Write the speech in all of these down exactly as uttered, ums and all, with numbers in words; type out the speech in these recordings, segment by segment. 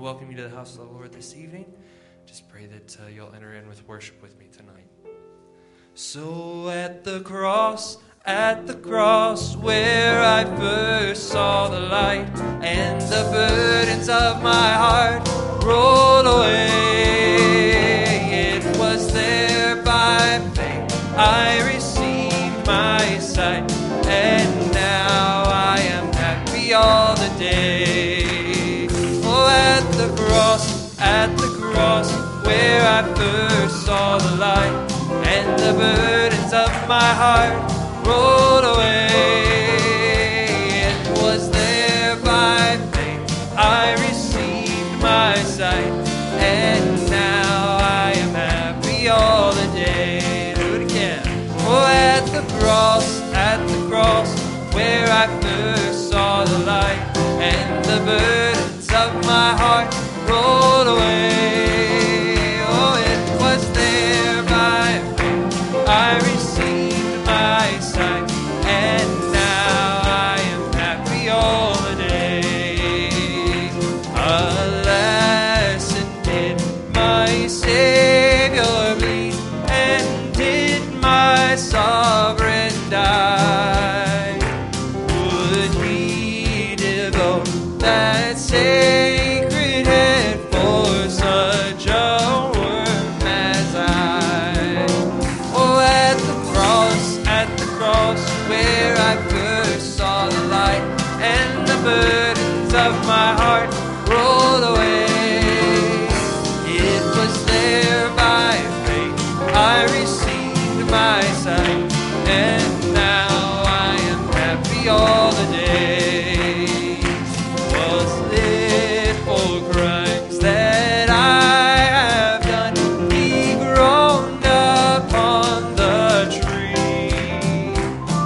welcome you to the house of the Lord this evening. Just pray that uh, you'll enter in with worship with me tonight. So at the cross, at the cross, where I first saw the light, and the burdens of my heart rolled away, it was there by faith I received my sight, and now I am happy all the day. Oh, at the cross, at the cross, where I first saw the light, and the burdens of my heart rolled away. It was there by faith I received my sight, and now I am happy all the day. Do it again. Oh, at the cross, at the cross, where I first saw the light, and the burdens of my heart rolled away. Oh, it was there by faith I received my sight, and now I am happy all the day. Alas, and did my Savior bleed, and did my sovereign die? Would he devote that sacred head for such a worm as I? Oh, at the cross, at the cross, where I first saw the light, and the burdens of my heart rolled away. It was there by faith I received my sight, and now I am happy all the day. Was it for crimes that I have done? He groaned upon the tree.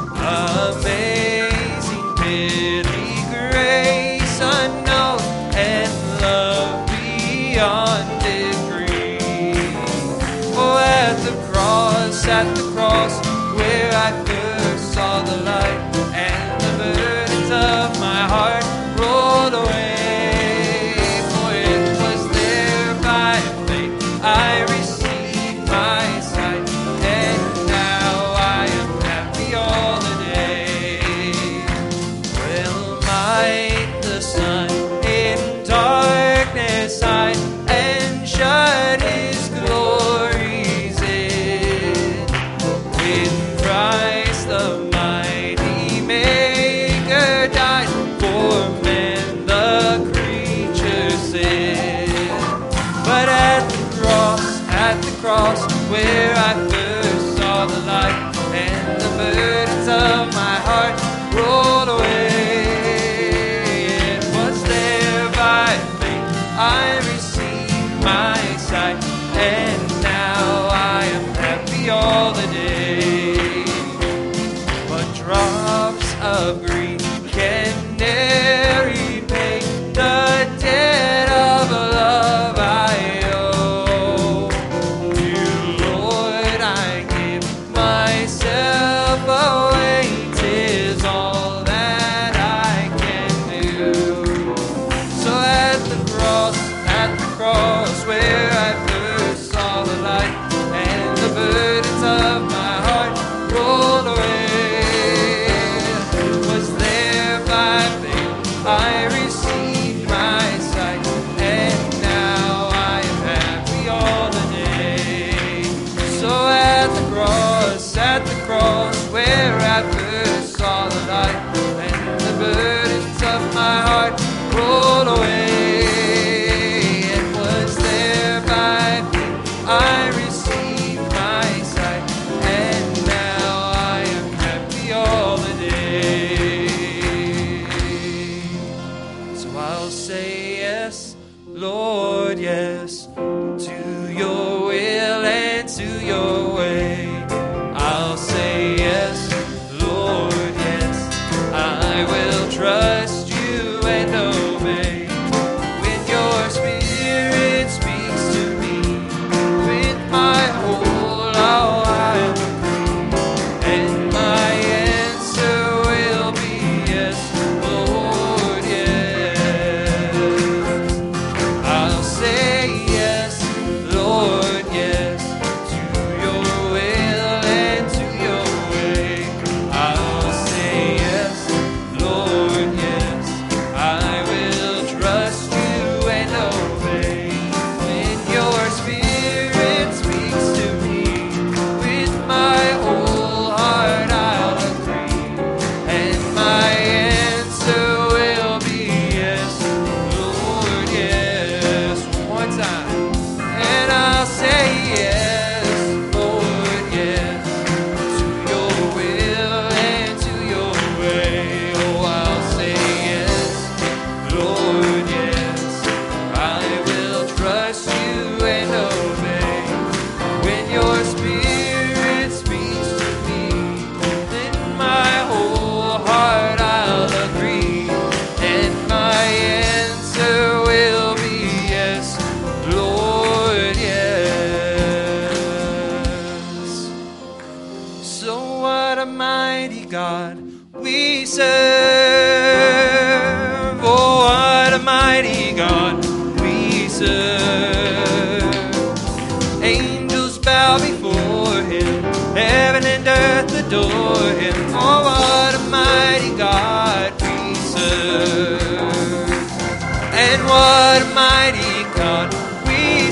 Amazing pity, grace unknown, and love beyond degree. Oh, at the cross, at the cross, where I first saw the light, and the burdens of my heart rolled away. For it was there by faith I received my sight, and now I am happy all the day. Well, might the sun in darkness hide, and shut his glories in, when Christ the mighty Maker died for man the creature's sin. But at the cross, at the cross, where I first saw the light, and the burdens of my heart rolled away, it was there by faith I received my sight, and now I am happy all the day. But drops of grief can ne'er repay the debt of love I owe. Dear Lord, I give myself away, 'tis all that I can do. So at the cross, at the cross, where I first saw the light, and the burdens of my heart rolled away, it was there by faith I received my sight, and now I am happy all the day. So at the cross, at the cross, where I first saw the light, and the burdens of my heart rolled away, it was there by faith I received my sight, and now I am happy all the day. So I'll say yes, Lord, yes, to your will and to your way. I'll say yes, Lord, yes, I will trust you and obey. When your spirit speaks to me, with my whole I'll agree, and my answer will be yes, Lord, yes. I serve. Oh, what a mighty God we serve. Angels bow before him, heaven and earth adore him. Oh, what a mighty God we serve. And what a mighty God we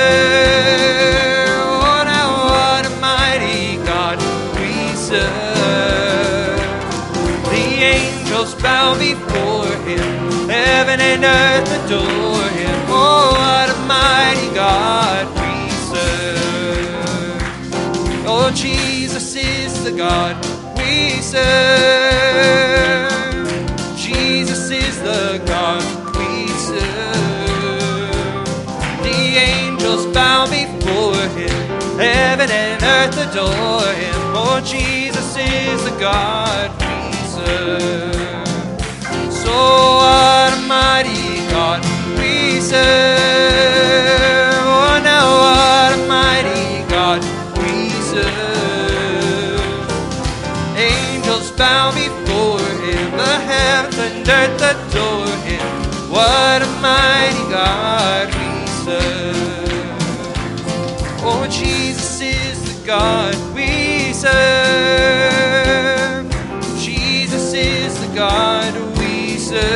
serve. Oh, now what a mighty God we serve. The angels bow before him, heaven and earth adore him. Oh, what a mighty God we serve. Oh, Jesus is the God we serve. Jesus is the God we serve. The angels bow before him, heaven and earth adore him. Oh, Jesus is the God we serve. So what a mighty God we serve. Oh, now what a mighty God we serve. Angels bow before him, the heavens and earth adore him. What a mighty God we serve. Oh, Jesus is the God we serve. Jesus is the God we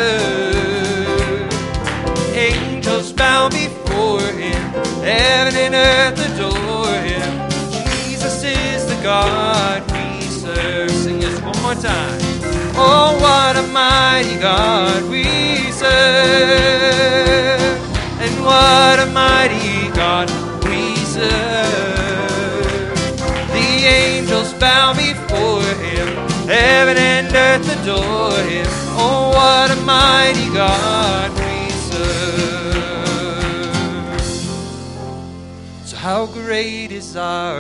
serve. Angels bow before him, heaven and earth adore him. Jesus is the God we serve. Sing this one more time. Oh, what a mighty God we serve. And what a mighty God we serve. The angels bow before him, heaven and earth adore him. Oh, what a mighty God we serve. So how great is our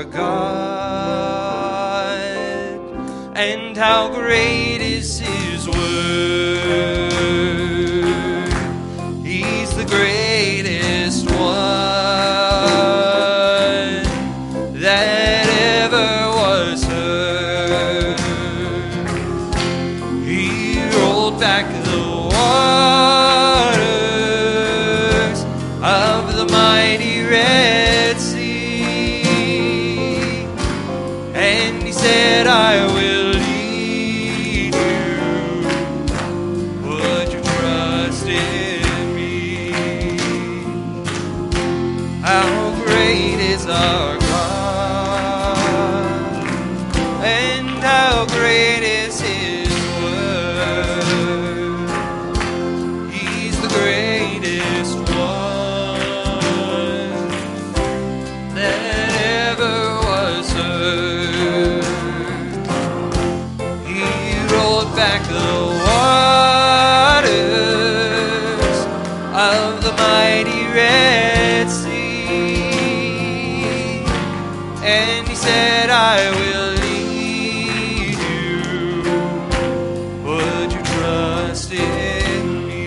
God, and how great is his word. He's the greatest one that ever was heard. He rolled back the waters of the mighty Red Sea, and he said, I will lead you. Would you trust in me? How great is our God, and how great is his word. He's the greatest one that ever was heard. He rolled back the waters of the mighty Red Sea, and he said, I will lead you. Would you trust in me?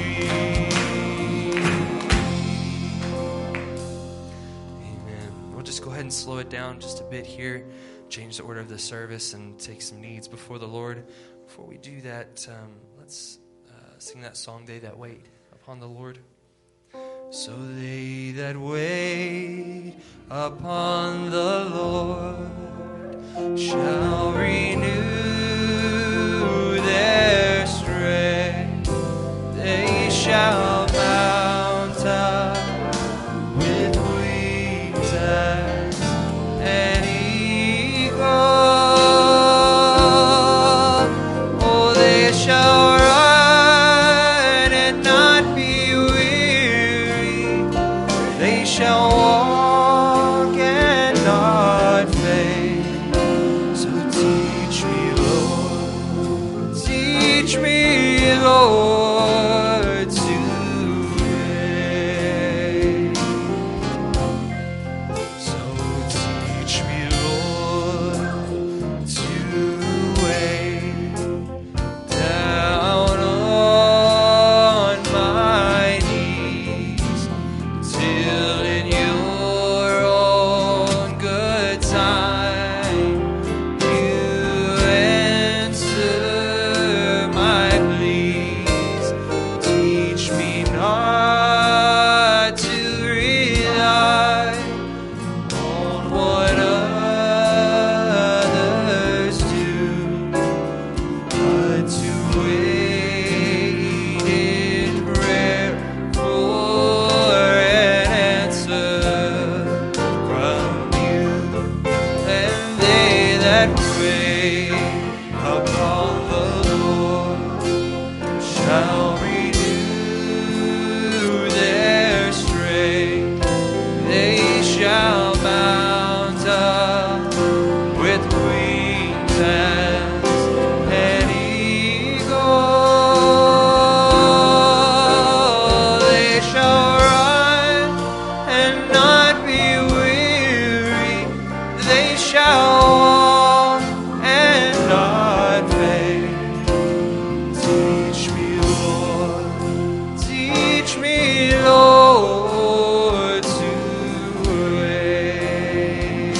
Amen. We'll just go ahead and slow it down just a bit here, change the order of the service, and take some needs before the Lord. Before we do that, um, let's uh, sing that song, They That Wait Upon the Lord. So they that wait upon the Lord shall renew their strength. They shall mount up with wings as an eagle. Oh, they shall run and not be weary. They shall walk and not faint. So shall mount up with wings as an eagle. They shall run and not be weary. They shall walk and not faint. Teach me, Lord, teach me, Lord, to wait.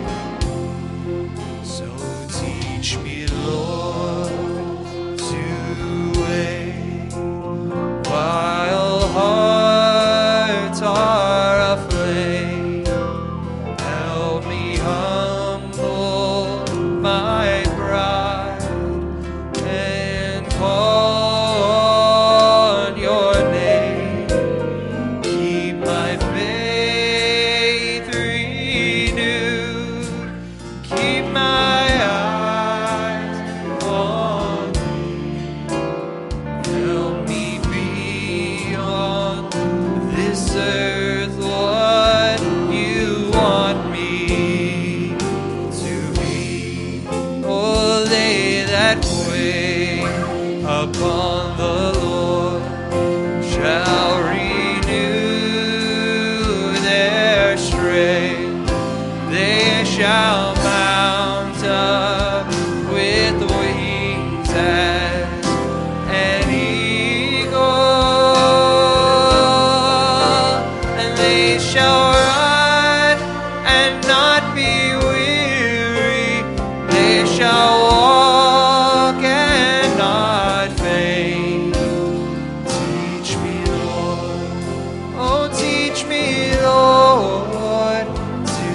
So teach me, Lord, to wait while hearts are aflame. Help me humble my pride and call on your name. Keep my faith renewed. Keep my eyes on thee. Help me be on this earth what you want me to be. Oh, they that wait upon the Lord shall renew their strength. They shall mount up with wings as an eagle, and they shall run and not be weary. They shall walk and not faint. Teach me, Lord, oh, teach me, Lord, to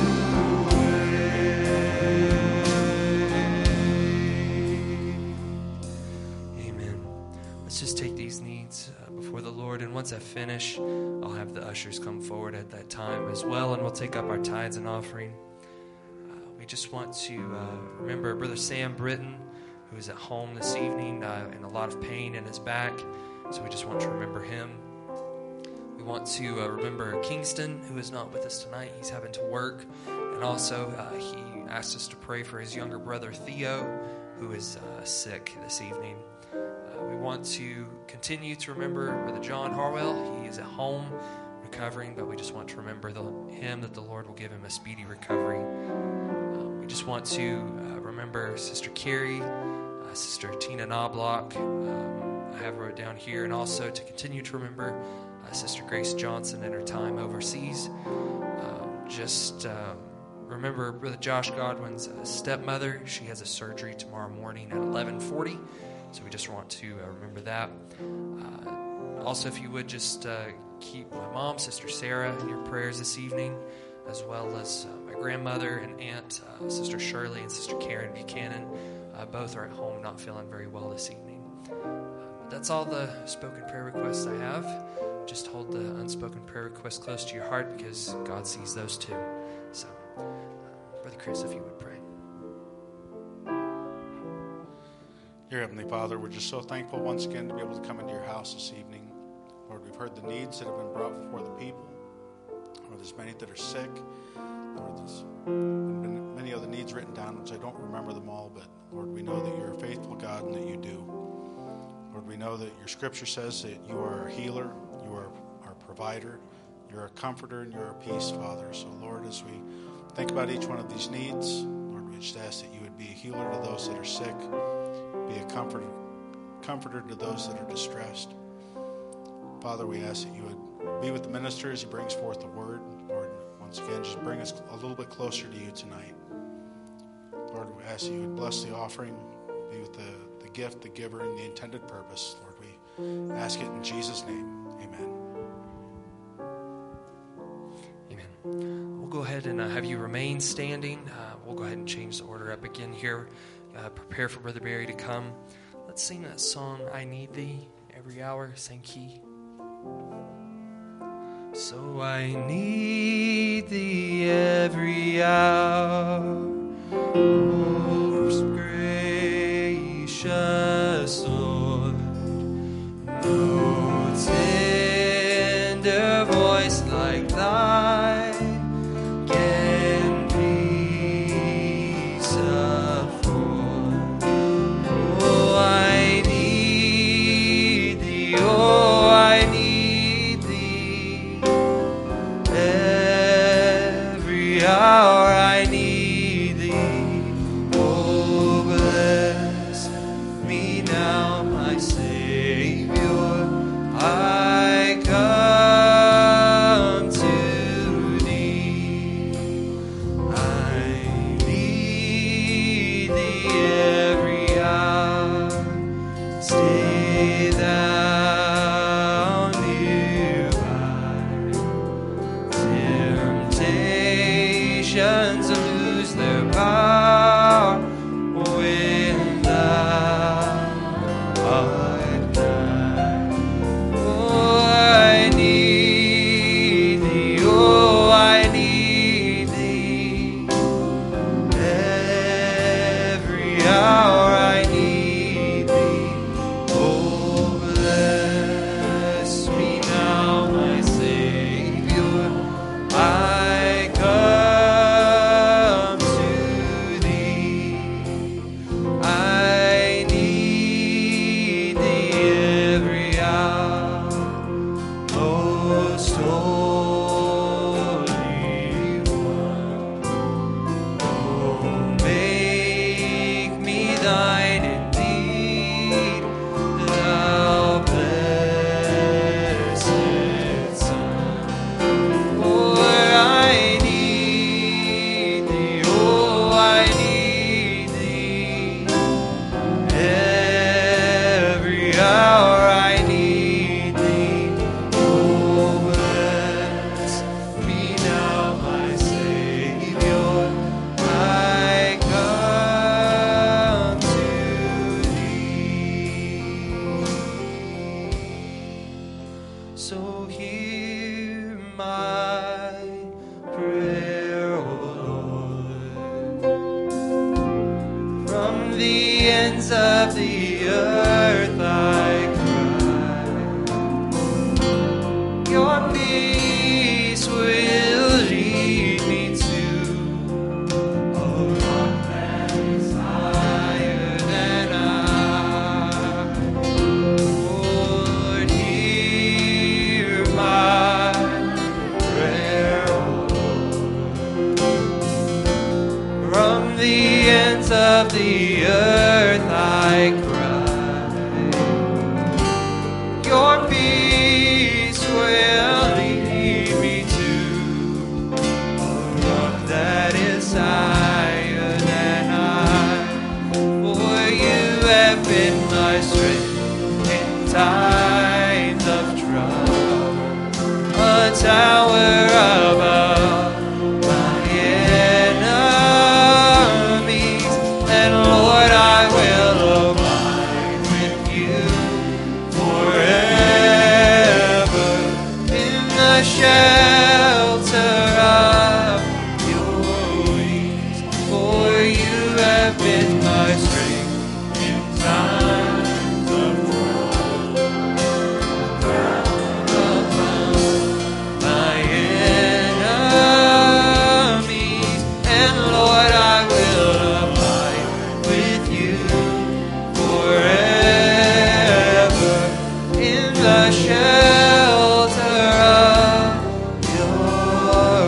wait. Amen. Let's just take these needs uh, before the Lord, and once I finish, I'll have the ushers come forward at that time as well, and we'll take up our tithes and offering. Uh, we just want to uh, remember Brother Sam Britton, who is at home this evening uh, in a lot of pain in his back, so we just want to remember him. We want to uh, remember Kingston, who is not with us tonight. He's having to work, and also uh, he asked us to pray for his younger brother Theo, who is uh, sick this evening. Uh, we want to continue to remember Brother John Harwell. He is at home recovering, but we just want to remember the, him, that the Lord will give him a speedy recovery. Um, we just want to uh, remember Sister Carrie, uh, Sister Tina Knobloch. Um, I have wrote down here, and also to continue to remember uh, Sister Grace Johnson and her time overseas. Um, just um, remember Brother Josh Godwin's uh, stepmother. She has a surgery tomorrow morning at eleven forty. So we just want to uh, remember that. Uh, also, if you would just uh, keep my mom, Sister Sarah, in your prayers this evening, as well as uh, my grandmother and aunt, uh, Sister Shirley and Sister Karen Buchanan. Uh, both are at home not feeling very well this evening. Uh, but that's all the spoken prayer requests I have. Just hold the unspoken prayer requests close to your heart, because God sees those too. So, uh, Brother Chris, if you would pray. Dear Heavenly Father, we're just so thankful once again to be able to come into your house this evening. Lord, we've heard the needs that have been brought before the people. Lord, there's many that are sick. Lord, there's been many other needs written down, which I don't remember them all, but Lord, we know that you're a faithful God and that you do. Lord, we know that your scripture says that you are our healer, you are our provider, you're a comforter, and you're our peace, Father. So Lord, as we think about each one of these needs, Lord, we just ask that you would be a healer to those that are sick, be a comforter, comforter to those that are distressed. Father, we ask that you would be with the minister as he brings forth the word. Lord, once again, just bring us a little bit closer to you tonight. Lord, we ask that you would bless the offering, be with the, the gift, the giver, and the intended purpose. Lord, we ask it in Jesus' name. Amen. Amen. We'll go ahead and uh, have you remain standing. Uh, we'll go ahead and change the order up again here. Uh, prepare for Brother Barry to come. Let's sing that song, I Need Thee, every hour, same key. So I need thee every hour, most gracious Lord. No tender voice like thine Every hour I need thee. Oh, bless me now, my Savior. I come to thee. I need thee every hour. Stay thou nearby. Temptations lose their power when thou art nigh. Oh, I need thee. Oh, I need thee. Every hour I need thee. Oh, bless me now, my Savior. I come to thee. I need thee every hour. Most Holy One, oh, make me thine indeed, thou blessed Son. For I need thee, oh, I need thee. Every hour I need thee. Oh, bless me now, my Savior. I come to thee. So hear my prayer, O Lord. From the ends of the earth I cry. Your peace will lead me to a rock that is higher than I. Lord, hear my prayer, O Lord. From the ends of the earth I cry. Your peace will lead me to a rock that is higher than I. For you have been my strength in times of trouble, a tower above my enemies. And Lord, I will abide with you forever in the shelter of your wings. For you have been my strength in times of trouble, my enemies. And Lord, I will abide with you forever in the shelter of your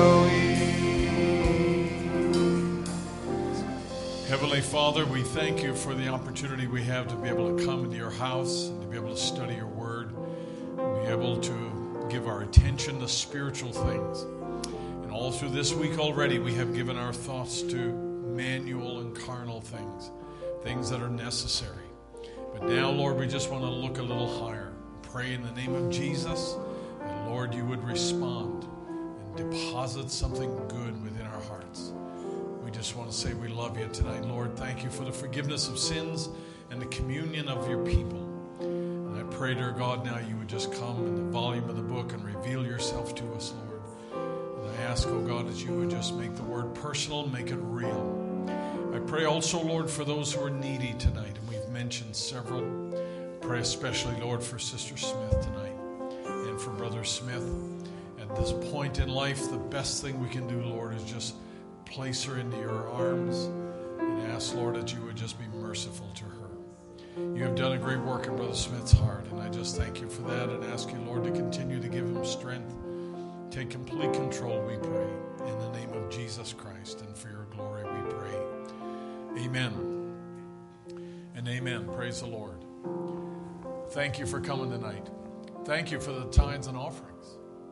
wings. Heavenly Father, we thank you for the opportunity we have to be able to come into your house and to be able to study your word, and be able to give our attention to spiritual things. And all through this week already, we have given our thoughts to manual and carnal things, things that are necessary. But now, Lord, we just want to look a little higher. Pray in the name of Jesus that, Lord, you would respond and deposit something good within our hearts. We just want to say we love you tonight. Lord, thank you for the forgiveness of sins and the communion of your people. And I pray, dear God, now you would just come in the volume of the book and reveal yourself to us, Lord. And I ask, oh God, that you would just make the word personal, make it real. I pray also, Lord, for those who are needy tonight, and we've mentioned several. Pray especially, Lord, for Sister Smith tonight and for Brother Smith. At this point in life, the best thing we can do, Lord, is just place her into your arms and ask, Lord, that you would just be merciful to her. You have done a great work in Brother Smith's heart, and I just thank you for that and ask you, Lord, to continue to give him strength. Take complete control, we pray, in the name of Jesus. Jesus Christ and for your glory we pray. Amen and amen. Praise the Lord. Thank you for coming tonight. Thank you for the tithes and offerings.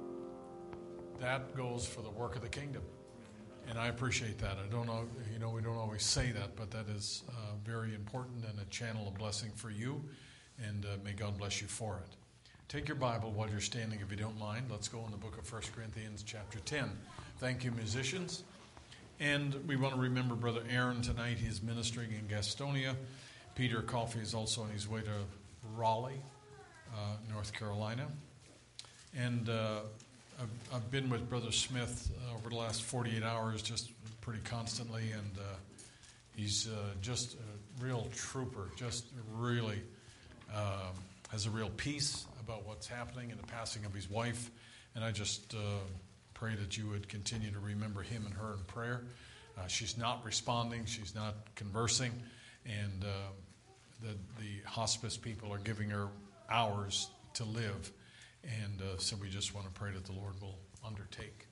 That goes for the work of the kingdom. And I appreciate that. I don't know, you know, we don't always say that, but that is uh, very important and a channel of blessing for you. And uh, may God bless you for it. Take your Bible while you're standing, if you don't mind. Let's go in the book of First Corinthians chapter ten. Thank you, musicians. And we want to remember Brother Aaron tonight. He is ministering in Gastonia. Peter Coffey is also on his way to Raleigh, uh, North Carolina. And uh, I've, I've been with Brother Smith uh, over the last forty-eight hours, just pretty constantly, and uh, he's uh, just a real trooper, just really uh, has a real peace about what's happening in the passing of his wife, and I just uh, pray that you would continue to remember him and her in prayer. Uh, she's not responding, she's not conversing, and uh, the, the hospice people are giving her hours to live. And uh, so we just want to pray that the Lord will undertake.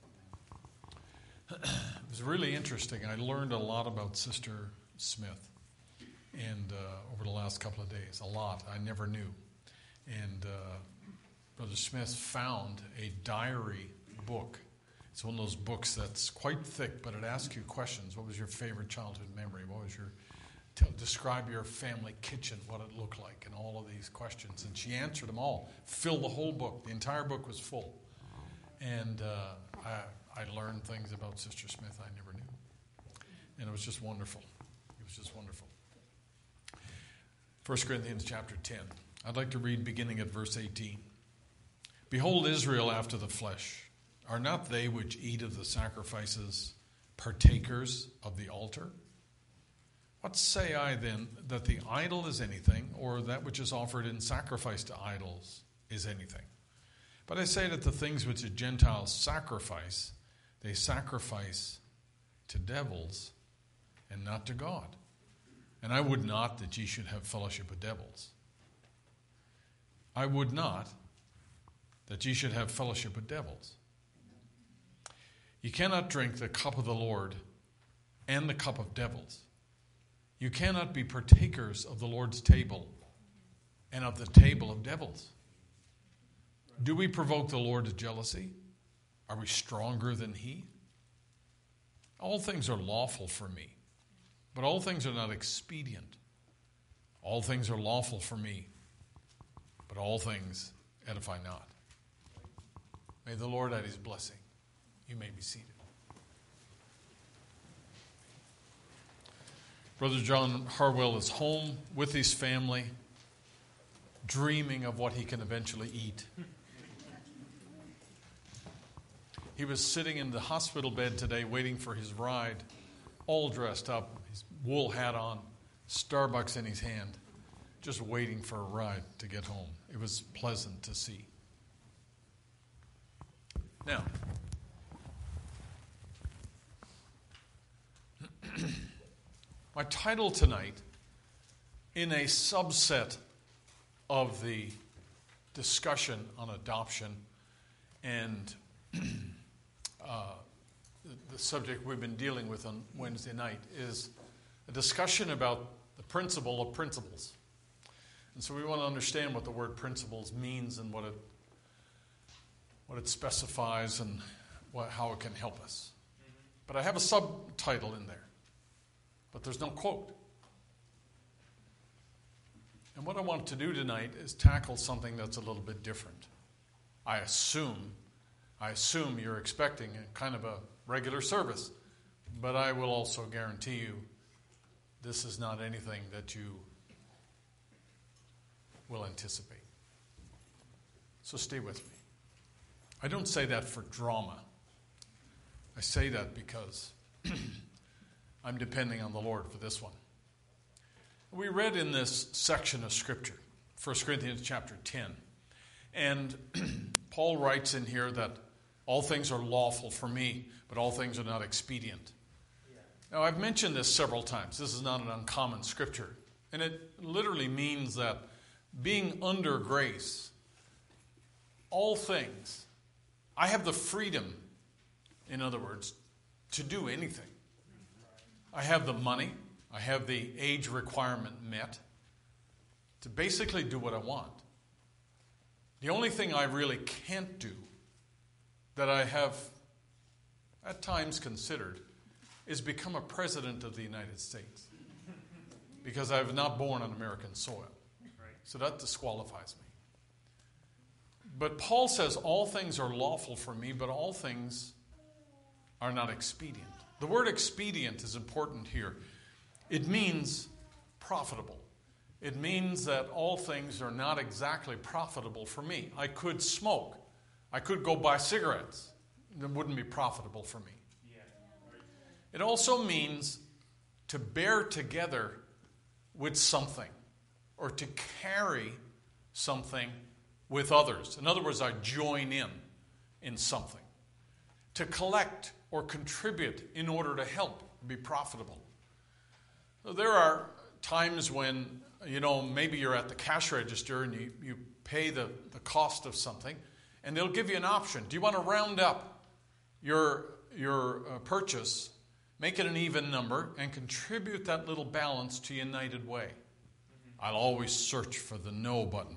It was really interesting. I learned a lot about Sister Smith and uh, over the last couple of days. A lot I never knew. And uh, Brother Smith found a diary book. It's one of those books that's quite thick, but it asks you questions. What was your favorite childhood memory? What was your... Tell, describe your family kitchen, what it looked like, and all of these questions. And she answered them all, filled the whole book. The entire book was full. And uh, I, I learned things about Sister Smith I never knew. And it was just wonderful. It was just wonderful. First Corinthians chapter ten. I'd like to read beginning at verse eighteen. Behold, Israel after the flesh. Are not they which eat of the sacrifices partakers of the altar? What say I then, that the idol is anything, or that which is offered in sacrifice to idols is anything? But I say that the things which the Gentiles sacrifice, they sacrifice to devils and not to God. And I would not that ye should have fellowship with devils. I would not that ye should have fellowship with devils. Ye cannot drink the cup of the Lord and the cup of devils. You cannot be partakers of the Lord's table and of the table of devils. Do we provoke the Lord to jealousy? Are we stronger than he? All things are lawful for me, but all things are not expedient. All things are lawful for me, but all things edify not. May the Lord add his blessing. You may be seated. Brother John Harwell is home with his family, dreaming of what he can eventually eat. He was sitting in the hospital bed today waiting for his ride, all dressed up, his wool hat on, Starbucks in his hand, just waiting for a ride to get home. It was pleasant to see. Now, my title tonight, in a subset of the discussion on adoption and uh, the, the subject we've been dealing with on Wednesday night, is a discussion about the principle of principles. And so we want to understand what the word principles means and what it what it specifies and what, how it can help us. But I have a subtitle in there. But there's no quote. And what I want to do tonight is tackle something that's a little bit different. I assume, I assume you're expecting a kind of a regular service, but I will also guarantee you this is not anything that you will anticipate. So stay with me. I don't say that for drama. I say that because I'm depending on the Lord for this one. We read in this section of Scripture, First Corinthians chapter ten, and Paul writes in here that all things are lawful for me, but all things are not expedient. Now, I've mentioned this several times. This is not an uncommon Scripture, and it literally means that being under grace, all things, I have the freedom, in other words, to do anything. I have the money. I have the age requirement met to basically do what I want. The only thing I really can't do that I have at times considered is become a president of the United States because I was not born on American soil. So that disqualifies me. But Paul says all things are lawful for me, but all things are not expedient. The word expedient is important here. It means profitable. It means that all things are not exactly profitable for me. I could smoke. I could go buy cigarettes. It wouldn't be profitable for me. It also means to bear together with something or to carry something with others. In other words, I join in in something. To collect or contribute in order to help be profitable. So there are times when, you know, maybe you're at the cash register and you, you pay the, the cost of something, and they'll give you an option. Do you want to round up your, your uh, purchase, make it an even number, and contribute that little balance to United Way? Mm-hmm. I'll always search for the no button.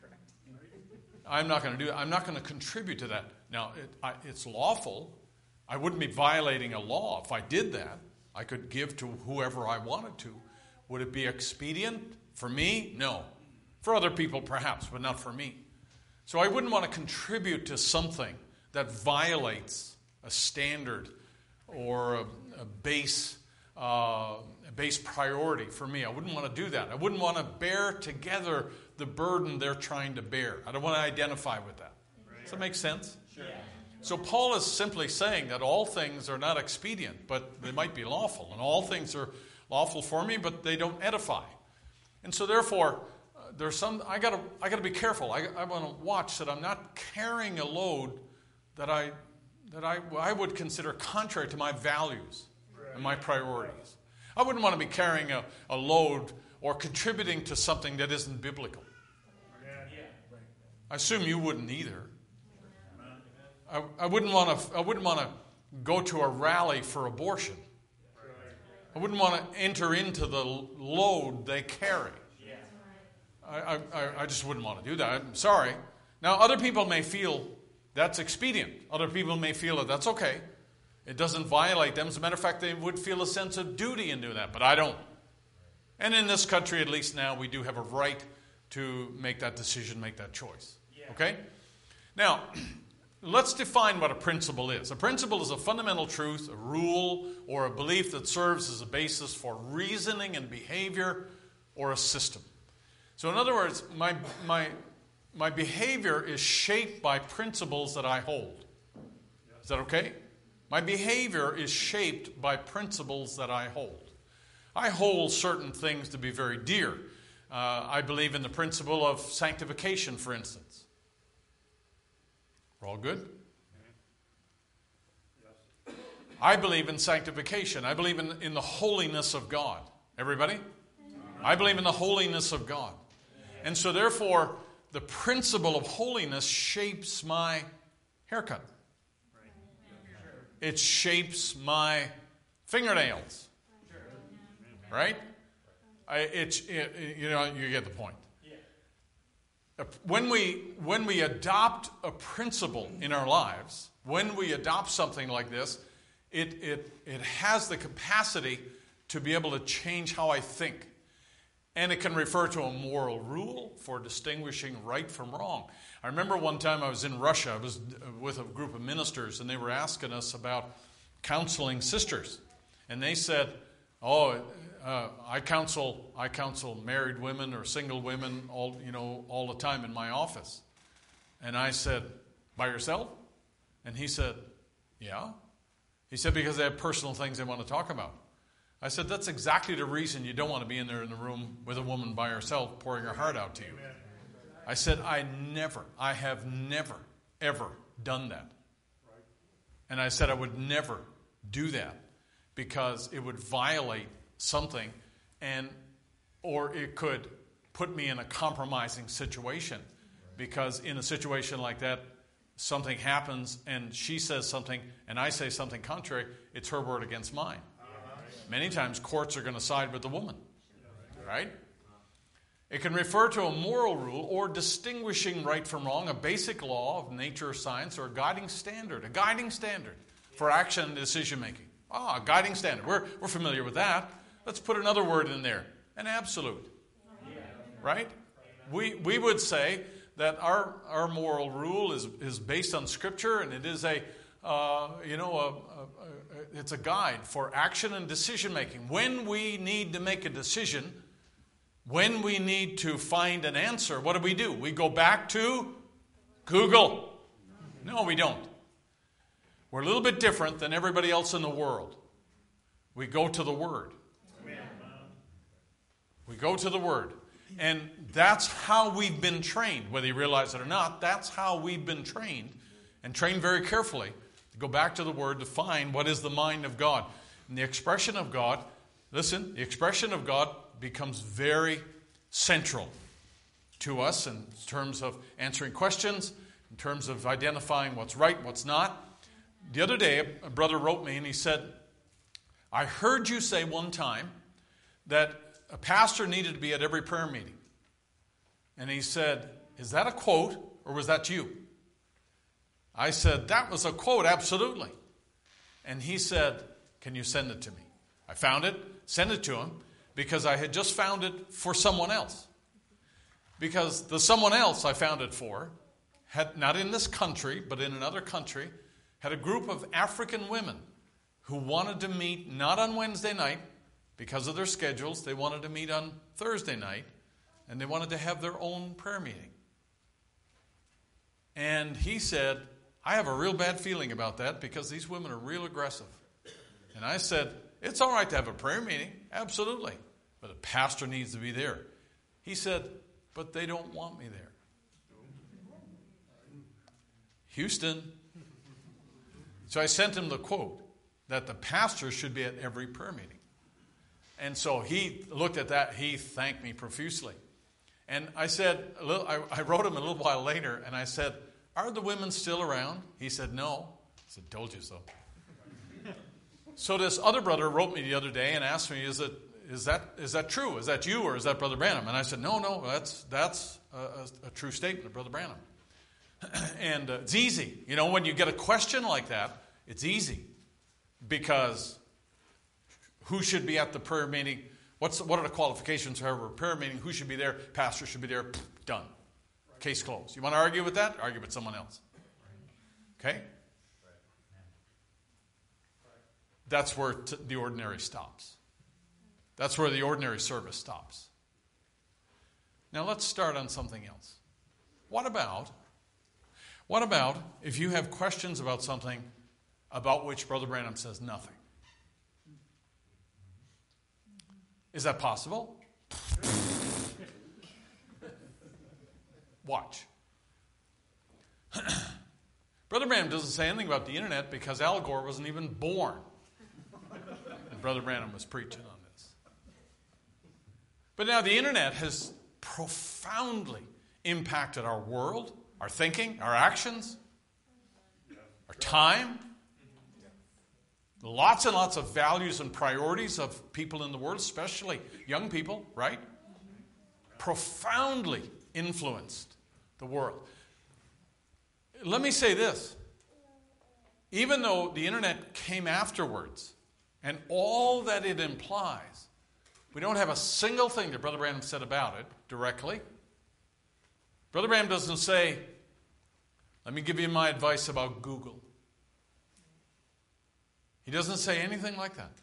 I'm not going to do it. I'm not going to contribute to that. Now, it, I, it's lawful. I wouldn't be violating a law if I did that. I could give to whoever I wanted to. Would it be expedient? For me, no. For other people, perhaps, but not for me. So I wouldn't want to contribute to something that violates a standard or a, a base uh, a base priority for me. I wouldn't want to do that. I wouldn't want to bear together the burden they're trying to bear. I don't want to identify with that. Does that make sense? Sure. So Paul is simply saying that all things are not expedient, but they might be lawful. And all things are lawful for me, but they don't edify. And so therefore, uh, there's some, I gotta, I gotta be careful. I, I want to watch that I'm not carrying a load that I, that I, I would consider contrary to my values and my priorities. I wouldn't want to be carrying a, a load or contributing to something that isn't biblical. I assume you wouldn't either. I, I wouldn't want to. I wouldn't want to go to a rally for abortion. I wouldn't want to enter into the load they carry. I, I, I just wouldn't want to do that. I'm sorry. Now, other people may feel that's expedient. Other people may feel that that's okay. It doesn't violate them. As a matter of fact, they would feel a sense of duty in doing that, but I don't. And in this country, at least now, we do have a right to make that decision, make that choice. Okay? Now, let's define what a principle is. A principle is a fundamental truth, a rule, or a belief that serves as a basis for reasoning and behavior or a system. So in other words, my, my, my behavior is shaped by principles that I hold. Is that okay? My behavior is shaped by principles that I hold. I hold certain things to be very dear. Uh, I believe in the principle of sanctification, for instance. We're all good? I believe in sanctification. I believe in, in the holiness of God. Everybody? I believe in the holiness of God. And so therefore, the principle of holiness shapes my haircut. It shapes my fingernails. Right? I, it's, it, you know, you get the point. When we, when we adopt a principle in our lives, when we adopt something like this, it, it, it has the capacity to be able to change how I think. And it can refer to a moral rule for distinguishing right from wrong. I remember one time I was in Russia. I was with a group of ministers, and they were asking us about counseling sisters. And they said, oh, uh, I counsel I counsel married women or single women all you know all the time in my office. And I said, by yourself? And he said, yeah. He said, because they have personal things they want to talk about. I said, that's exactly the reason you don't want to be in there in the room with a woman by herself pouring her heart out to you. I said, I never, I have never, ever done that. And I said I would never do that because it would violate something and or it could put me in a compromising situation because in a situation like that, something happens and she says something and I say something contrary, it's her word against mine. Many times courts are going to side with the woman, right? It can refer to a moral rule or distinguishing right from wrong, a basic law of nature or science, or a guiding standard, a guiding standard for action and decision making. Ah, a guiding standard. We're, we're familiar with that. Let's put another word in there, an absolute, right? We, we would say that our, our moral rule is, is based on Scripture, and it is a, uh, you know, a, a, a, it's a guide for action and decision making. When we need to make a decision, when we need to find an answer, what do we do? We go back to Google. No, we don't. We're a little bit different than everybody else in the world. We go to the Word. We go to the Word. And that's how we've been trained, whether you realize it or not. That's how we've been trained, and trained very carefully, to go back to the Word to find what is the mind of God. And the expression of God, listen, the expression of God becomes very central to us in terms of answering questions, in terms of identifying what's right, what's not. The other day, a brother wrote me and he said, I heard you say one time that a pastor needed to be at every prayer meeting. And he said, is that a quote or was that you? I said, that was a quote, absolutely. And he said, can you send it to me? I found it, sent it to him, because I had just found it for someone else. Because the someone else I found it for, had not in this country, but in another country, had a group of African women who wanted to meet not on Wednesday night, because of their schedules. They wanted to meet on Thursday night, and they wanted to have their own prayer meeting. And he said, I have a real bad feeling about that because these women are real aggressive. And I said, it's all right to have a prayer meeting, absolutely, but a pastor needs to be there. He said, but they don't want me there. Houston. So I sent him the quote that the pastor should be at every prayer meeting. And so he looked at that. He thanked me profusely. And I said, a little, I, I wrote him a little while later, and I said, are the women still around? He said, no. I said, told you so. So this other brother wrote me the other day and asked me, is it is that is that true? Is that you or is that Brother Branham? And I said, no, no, that's that's a, a, a true statement of Brother Branham. And uh, it's easy. You know, when you get a question like that, it's easy. Because who should be at the prayer meeting? What's what are the qualifications for a prayer meeting? Who should be there? Pastor should be there. Done. Case closed. You want to argue with that? Argue with someone else. Okay? That's where t- the ordinary stops. That's where the ordinary service stops. Now let's start on something else. What about, what about if you have questions about something about which Brother Branham says nothing? Is that possible? Watch. Brother Branham doesn't say anything about the internet because Al Gore wasn't even born. And Brother Branham was preaching on this. But now the internet has profoundly impacted our world, our thinking, our actions, our time. Lots and lots of values and priorities of people in the world, especially young people, right? Profoundly influenced the world. Let me say this. Even though the internet came afterwards, and all that it implies, we don't have a single thing that Brother Branham said about it directly. Brother Branham doesn't say, let me give you my advice about Google. He doesn't say anything like that.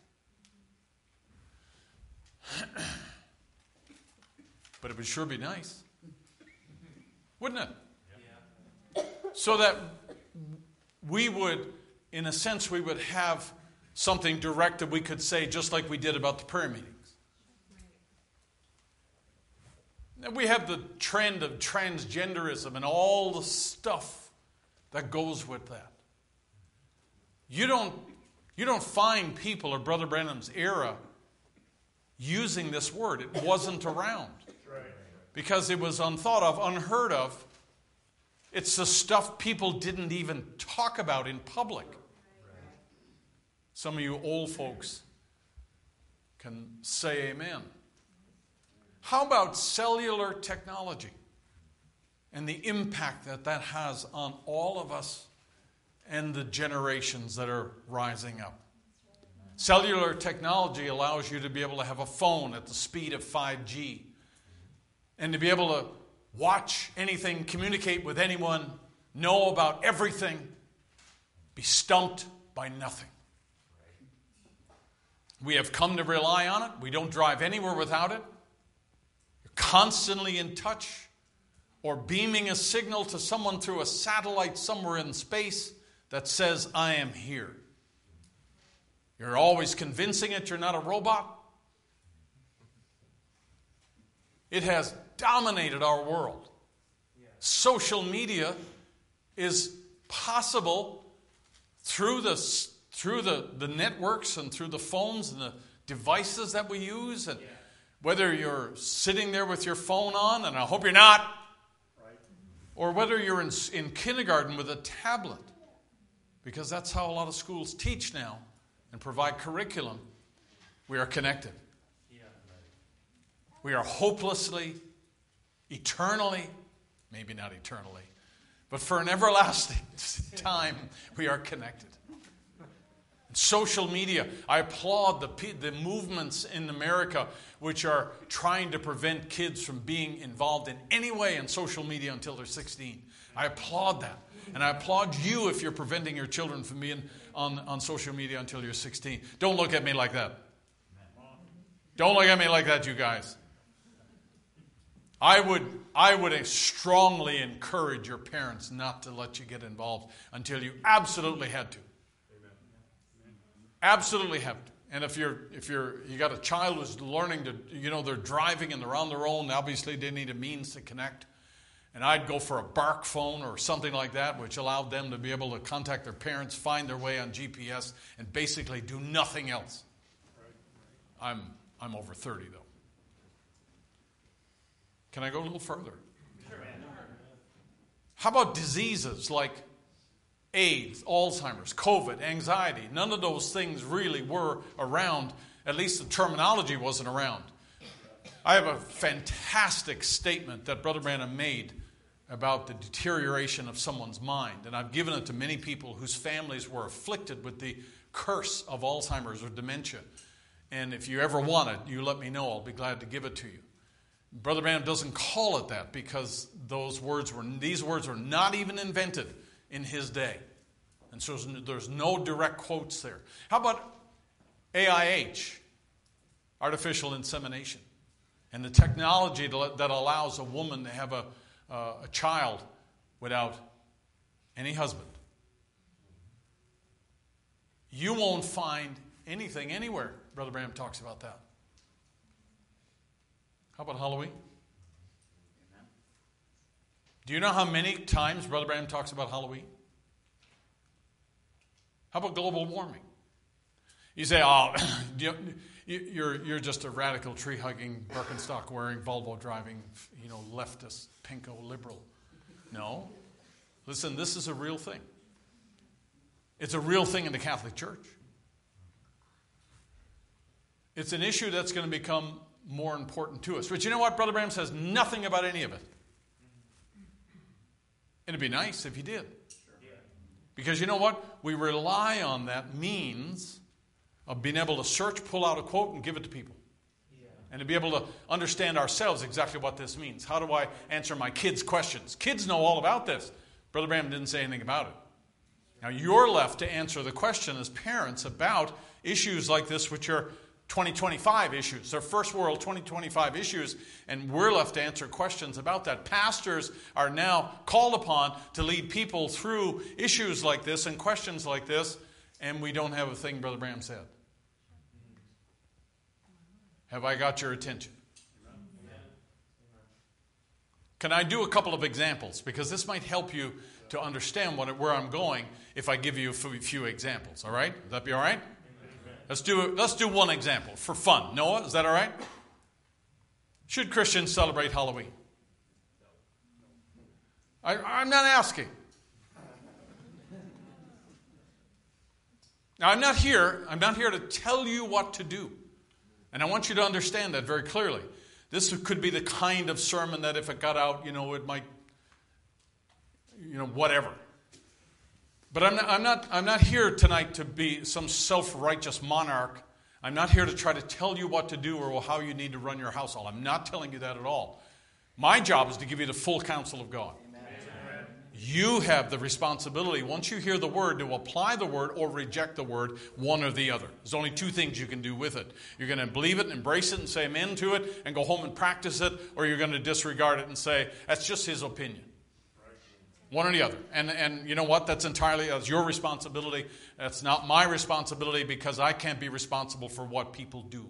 But it would sure be nice. Wouldn't it? Yeah. So that we would, in a sense, we would have something direct that we could say just like we did about the prayer meetings. And we have the trend of transgenderism and all the stuff that goes with that. You don't You don't find people of Brother Branham's era using this word. It wasn't around. Because it was unthought of, unheard of It's the stuff people didn't even talk about in public. Some of you old folks can say amen. How about cellular technology and the impact that that has on all of us and the generations that are rising up? Cellular technology allows you to be able to have a phone at the speed of five G and to be able to watch anything, communicate with anyone, know about everything, be stumped by nothing. We have come to rely on it. We don't drive anywhere without it. You're constantly in touch or beaming a signal to someone through a satellite somewhere in space that says, I am here. You're always convincing it you're not a robot. It has dominated our world. Social media is possible through the through the, the networks and through the phones and the devices that we use. And whether you're sitting there with your phone on, and I hope you're not, or whether you're in, in kindergarten with a tablet, because that's how a lot of schools teach now and provide curriculum, we are connected. We are hopelessly, eternally, maybe not eternally, but for an everlasting time, we are connected. Social media, I applaud the, the movements in America which are trying to prevent kids from being involved in any way in social media until they're sixteen. I applaud that. And I applaud you if you're preventing your children from being on, on social media until you're sixteen. Don't look at me like that. Don't look at me like that, you guys. I would, I would strongly encourage your parents not to let you get involved until you absolutely had to. Absolutely have to. And if you're if you're you got a child who's learning to, you know, they're driving and they're on their own, obviously they need a means to connect. And I'd go for a bark phone or something like that, which allowed them to be able to contact their parents, find their way on G P S, and basically do nothing else. I'm I'm over thirty though. Can I go a little further? How about diseases like AIDS, Alzheimer's, COVID, anxiety? None of those things really were around. At least the terminology wasn't around. I have a fantastic statement that Brother Branham made about the deterioration of someone's mind. And I've given it to many people whose families were afflicted with the curse of Alzheimer's or dementia. And if you ever want it, you let me know. I'll be glad to give it to you. Brother Branham doesn't call it that because those words were, these words were not even invented in his day. And so there's no direct quotes there. How about A I H, artificial insemination, and the technology that allows a woman to have a, uh, a child without any husband? You won't find anything anywhere. Brother Branham talks about that. How about Halloween? Do you know how many times Brother Branham talks about Halloween? How about global warming? You say, oh, you're, you're just a radical, tree-hugging, Birkenstock-wearing, Volvo-driving, you know, leftist, pinko liberal. No. Listen, this is a real thing. It's a real thing in the Catholic Church. It's an issue that's going to become more important to us. But you know what? Brother Branham says nothing about any of it. It'd be nice if he did. Because you know what? We rely on that means of being able to search, pull out a quote, and give it to people. Yeah. And to be able to understand ourselves exactly what this means. How do I answer my kids' questions? Kids know all about this. Brother Branham didn't say anything about it. Now you're left to answer the question as parents about issues like this, which are twenty twenty-five issues. They're first world twenty twenty-five issues, and we're left to answer questions about that. Pastors are now called upon to lead people through issues like this and questions like this, and we don't have a thing Brother Branham said. Have I got your attention? Can I do a couple of examples? Because this might help you to understand what, where I'm going if I give you a few examples. All right? Would that be all right? Let's do, let's do one example for fun. Noah, is that all right? Should Christians celebrate Halloween? I, I'm not asking. Now, I'm not here. I'm not here to tell you what to do. And I want you to understand that very clearly. This could be the kind of sermon that if it got out, you know, it might, you know, whatever. But I'm not, I'm not, I'm not here tonight to be some self-righteous monarch. I'm not here to try to tell you what to do or how you need to run your household. I'm not telling you that at all. My job is to give you the full counsel of God. Amen. You have the responsibility, once you hear the word, to apply the word or reject the word, one or the other. There's only two things you can do with it. You're going to believe it and embrace it and say amen to it and go home and practice it, or you're going to disregard it and say, that's just his opinion. One or the other. And and you know what? That's entirely that's your responsibility. That's not my responsibility, because I can't be responsible for what people do.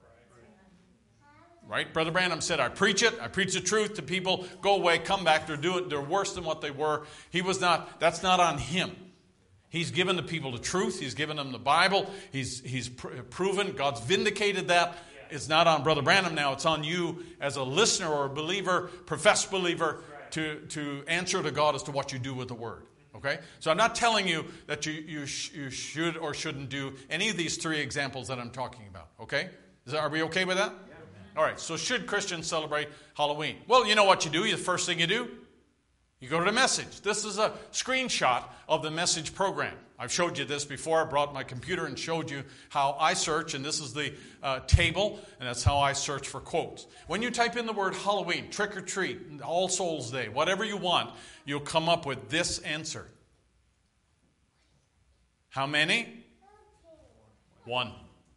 Right? Brother Branham said, I preach it. I preach the truth to people. Go away, come back. They're doing they're worse than what they were. He was not, that's not on him. He's given the people the truth. He's given them the Bible. He's he's pr- proven. God's vindicated that. It's not on Brother Branham now. It's on you as a listener or a believer, professed believer, to, to answer to God as to what you do with the word. Okay? So I'm not telling you that you, you, sh- you should or shouldn't do any of these three examples that I'm talking about. Okay? Is that, are we okay with that? Yeah. All right. So should Christians celebrate Halloween? Well, you know what you do. The first thing you do, you go to the message. This is a screenshot of the message program. I've showed you this before. I brought my computer and showed you how I search, and this is the uh, table, and that's how I search for quotes. When you type in the word Halloween, trick or treat, All Souls Day, whatever you want, you'll come up with this answer. How many? One.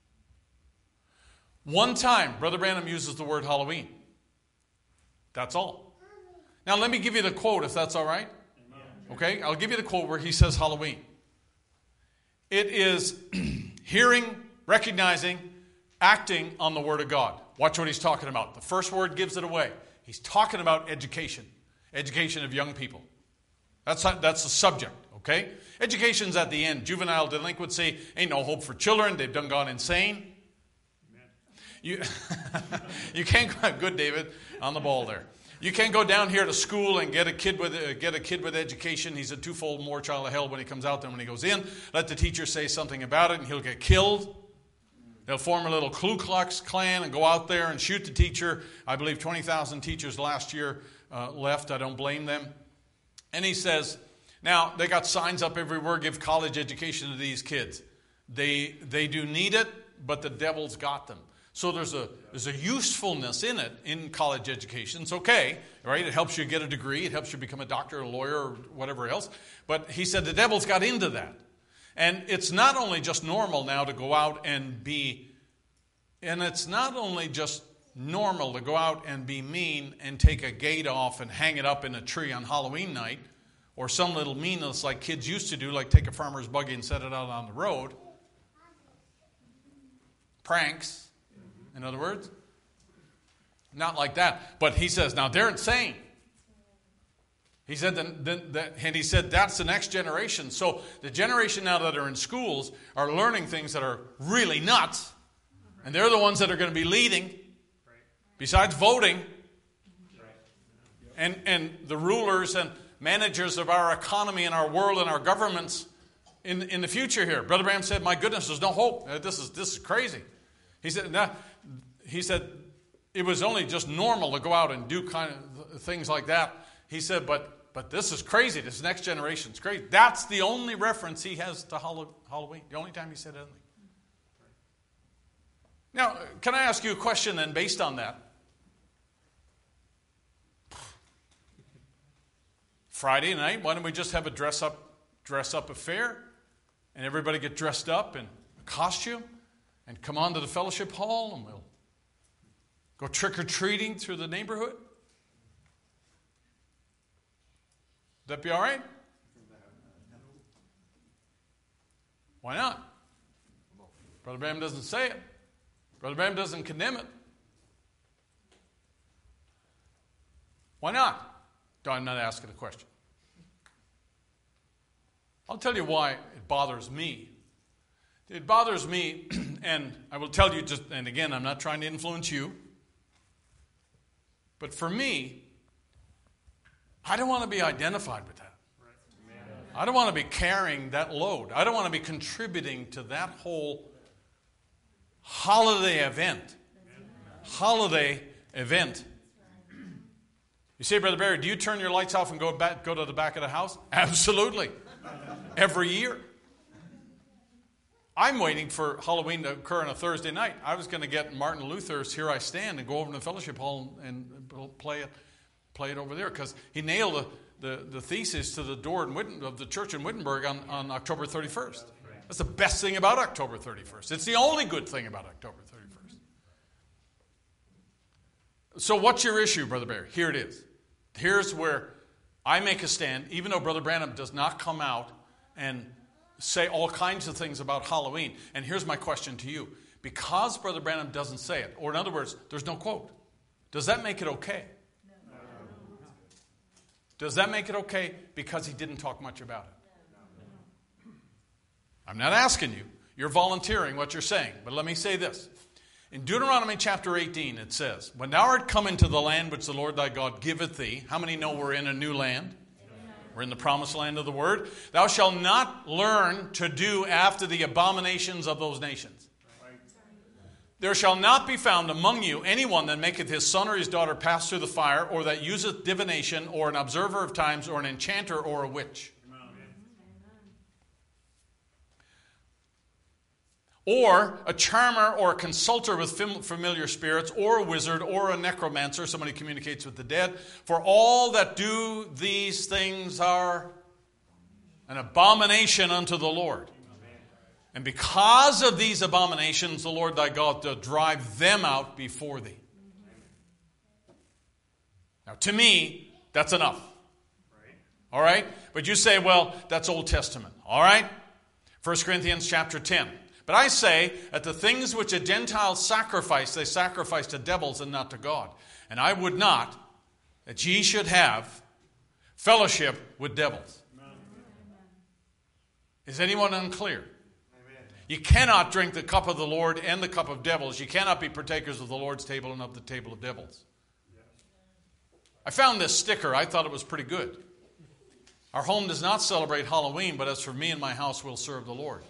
One time, Brother Branham uses the word Halloween. That's all. Now, let me give you the quote, if that's all right. Okay, I'll give you the quote where he says Halloween. It is hearing, recognizing, acting on the Word of God. Watch what he's talking about. The first word gives it away. He's talking about education. Education of young people. That's, that's the subject, okay? Education's at the end. Juvenile delinquency, ain't no hope for children. They've done gone insane. You, you can't go, good David, on the ball there. You can't go down here to school and get a kid with uh, get a kid with education. He's a twofold more child of hell when he comes out than when he goes in. Let the teacher say something about it, and he'll get killed. They'll form a little Ku Klux Klan and go out there and shoot the teacher. I believe twenty thousand teachers last year uh, left. I don't blame them. And he says, now, they got signs up everywhere, give college education to these kids. They they do need it, but the devil's got them. So there's a there's a usefulness in it, in college education. It's okay, right? It helps you get a degree. It helps you become a doctor, a lawyer, or whatever else. But he said the devil's got into that. And it's not only just normal now to go out and be, and it's not only just normal to go out and be mean and take a gate off and hang it up in a tree on Halloween night, or some little meanness like kids used to do, like take a farmer's buggy and set it out on the road. Pranks. In other words, not like that. But he says, now they're insane. He said, that, that, that, and he said that's the next generation. So the generation now that are in schools are learning things that are really nuts, and they're the ones that are going to be leading. Besides voting, and and the rulers and managers of our economy and our world and our governments in in the future here. Brother Branham said, "My goodness, there's no hope. This is this is crazy." He said, "Now." He said, it was only just normal to go out and do kind of things like that. He said, but but this is crazy. This next generation's crazy. That's the only reference he has to Halloween. The only time he said anything. Now, can I ask you a question then based on that? Friday night, why don't we just have a dress up, dress up affair, and everybody get dressed up in a costume and come on to the fellowship hall, and we'll go trick-or-treating through the neighborhood? Would that be all right? Why not? Brother Branham doesn't say it. Brother Branham doesn't condemn it. Why not? I'm not asking a question. I'll tell you why it bothers me. It bothers me, and I will tell you just, and again, I'm not trying to influence you, but for me, I don't want to be identified with that. I don't want to be carrying that load. I don't want to be contributing to that whole holiday event. Holiday event. You say, Brother Barry, do you turn your lights off and go back, go to the back of the house? Absolutely. Every year. I'm waiting for Halloween to occur on a Thursday night. I was going to get Martin Luther's Here I Stand and go over to the fellowship hall and play it play it over there, because he nailed the, the, the thesis to the door in Witten, of the church in Wittenberg on, on October thirty-first. That's the best thing about October thirty-first. It's the only good thing about October thirty-first. So what's your issue, Brother Barry? Here it is. Here's where I make a stand, even though Brother Branham does not come out and say all kinds of things about Halloween. And here's my question to you. Because Brother Branham doesn't say it, or in other words, there's no quote, does that make it okay? No. Does that make it okay because he didn't talk much about it? No. I'm not asking you. You're volunteering what you're saying. But let me say this. In Deuteronomy chapter eighteen, it says, when thou art come into the land which the Lord thy God giveth thee, how many know we're in a new land? We're in the promised land of the word. Thou shalt not learn to do after the abominations of those nations. There shall not be found among you anyone that maketh his son or his daughter pass through the fire, or that useth divination, or an observer of times, or an enchanter, or a witch. Or a charmer, or a consulter with familiar spirits, or a wizard, or a necromancer, somebody communicates with the dead. For all that do these things are an abomination unto the Lord. And because of these abominations, the Lord thy God doth drive them out before thee. Now, to me, that's enough. All right? But you say, well, that's Old Testament. All right? First Corinthians chapter ten. But I say that the things which the Gentiles sacrifice, they sacrifice to devils and not to God. And I would not that ye should have fellowship with devils. Amen. Is anyone unclear? Amen. You cannot drink the cup of the Lord and the cup of devils. You cannot be partakers of the Lord's table and of the table of devils. Yes. I found this sticker. I thought it was pretty good. Our home does not celebrate Halloween, but as for me and my house, we'll serve the Lord.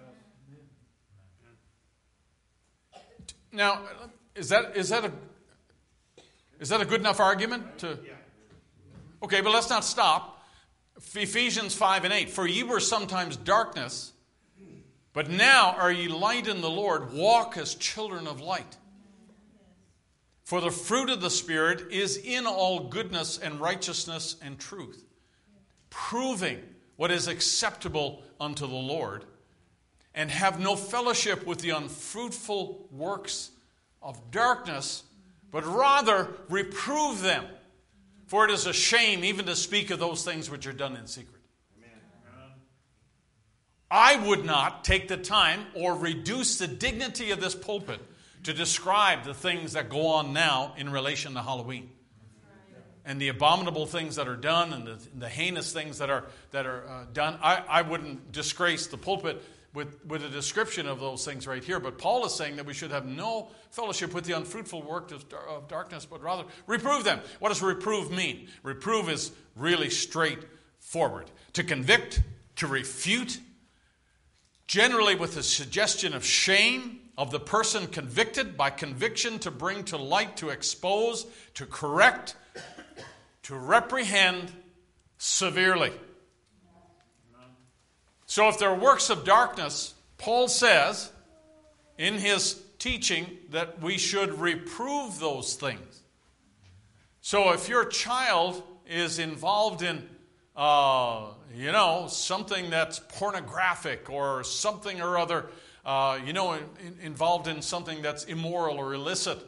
Now, is that is that a is that a good enough argument to? Okay, but let's not stop. Ephesians five and eight. For ye were sometimes darkness, but now are ye light in the Lord. Walk as children of light. For the fruit of the Spirit is in all goodness and righteousness and truth, proving what is acceptable unto the Lord. And have no fellowship with the unfruitful works of darkness, but rather reprove them. For it is a shame even to speak of those things which are done in secret. Amen. I would not take the time or reduce the dignity of this pulpit to describe the things that go on now in relation to Halloween. And the abominable things that are done and the, the heinous things that are, that are uh, done. I, I wouldn't disgrace the pulpit With, with a description of those things right here. But Paul is saying that we should have no fellowship with the unfruitful work of, of darkness, but rather reprove them. What does reprove mean? Reprove is really straightforward. To convict, to refute, generally with a suggestion of shame of the person convicted, by conviction to bring to light, to expose, to correct, to reprehend severely. So if there are works of darkness, Paul says in his teaching that we should reprove those things. So if your child is involved in, uh, you know, something that's pornographic or something or other, uh, you know, in, involved in something that's immoral or illicit,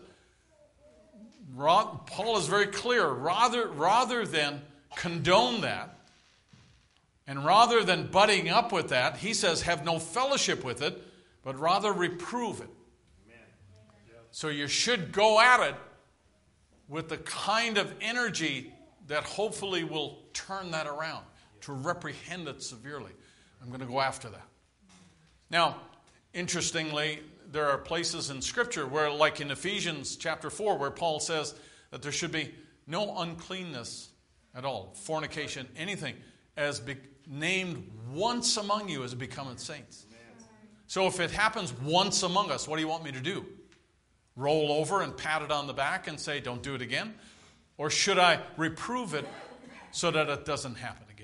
Paul is very clear. Rather, rather than condone that, and rather than butting up with that, he says, have no fellowship with it, but rather reprove it. Amen. So you should go at it with the kind of energy that hopefully will turn that around, to reprehend it severely. I'm going to go after that. Now, interestingly, there are places in Scripture where, like in Ephesians chapter four, where Paul says that there should be no uncleanness at all. Fornication, anything, as be- named once among you as becoming saints. So if it happens once among us, what do you want me to do? Roll over and pat it on the back and say, don't do it again? Or should I reprove it so that it doesn't happen again?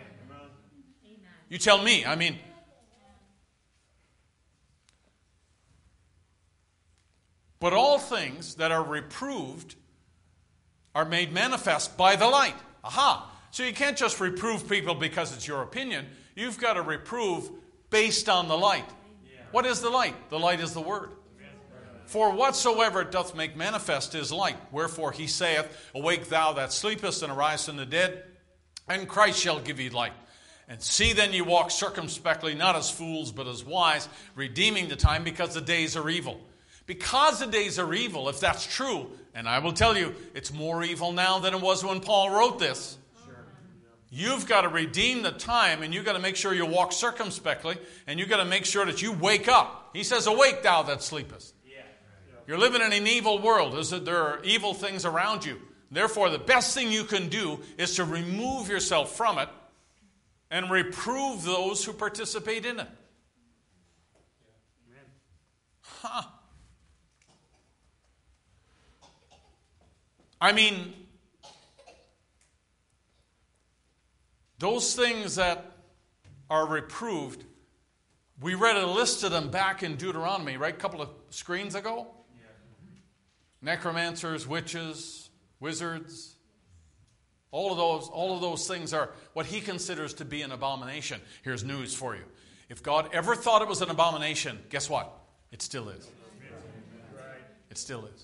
You tell me. I mean, but all things that are reproved are made manifest by the light. Aha. So you can't just reprove people because it's your opinion. You've got to reprove based on the light. Yeah. What is the light? The light is the word. For whatsoever it doth make manifest is light. Wherefore he saith, awake thou that sleepest, and arise from the dead, and Christ shall give thee light. And see then ye walk circumspectly, not as fools, but as wise, redeeming the time, because the days are evil. Because the days are evil, if that's true, and I will tell you, it's more evil now than it was when Paul wrote this. Sure. You've got to redeem the time, and you've got to make sure you walk circumspectly, and you've got to make sure that you wake up. He says, awake thou that sleepest. Yeah. You're living in an evil world. There are evil things around you. Therefore, the best thing you can do is to remove yourself from it and reprove those who participate in it. Huh. I mean, those things that are reproved, we read a list of them back in Deuteronomy, right? A couple of screens ago. Yeah. Necromancers, witches, wizards. All of those, all of those things are what he considers to be an abomination. Here's news for you. If God ever thought it was an abomination, guess what? It still is. It still is.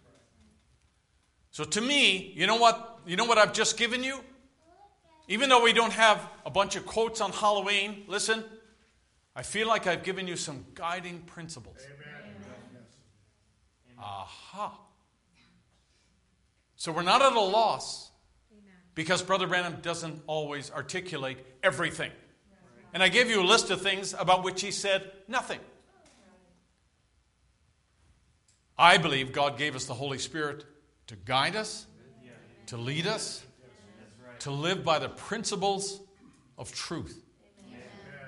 So to me, you know what? You know what I've just given you? Even though we don't have a bunch of quotes on Halloween, listen, I feel like I've given you some guiding principles. Amen. Aha. So we're not at a loss because Brother Branham doesn't always articulate everything. And I gave you a list of things about which he said nothing. I believe God gave us the Holy Spirit to guide us, to lead us, to live by the principles of truth. Amen.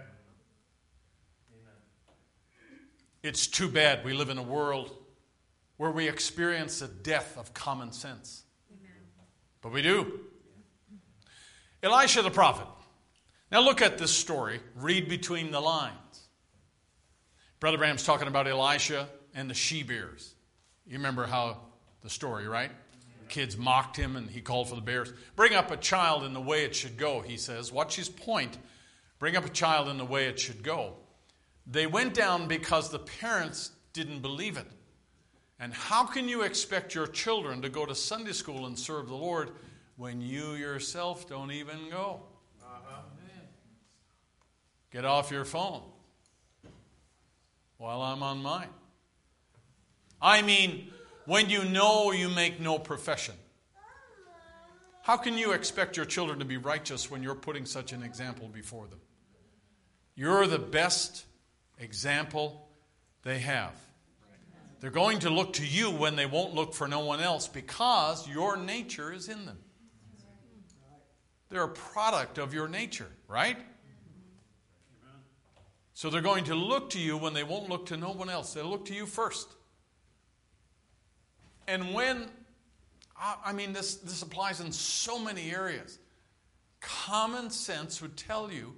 It's too bad we live in a world where we experience the death of common sense. Amen. But we do. Elisha the prophet. Now look at this story. Read between the lines. Brother Branham's talking about Elisha and the she-bears. You remember how the story, right? Kids mocked him and he called for the bears. Bring up a child in the way it should go, he says. Watch his point. Bring up a child in the way it should go. They went down because the parents didn't believe it. And how can you expect your children to go to Sunday school and serve the Lord when you yourself don't even go? Uh-huh. Get off your phone while I'm on mine. I mean, when you know you make no profession. How can you expect your children to be righteous when you're putting such an example before them? You're the best example they have. They're going to look to you when they won't look for no one else because your nature is in them. They're a product of your nature, right? So they're going to look to you when they won't look to no one else. They'll look to you first. And when, I mean, this, this applies in so many areas. Common sense would tell you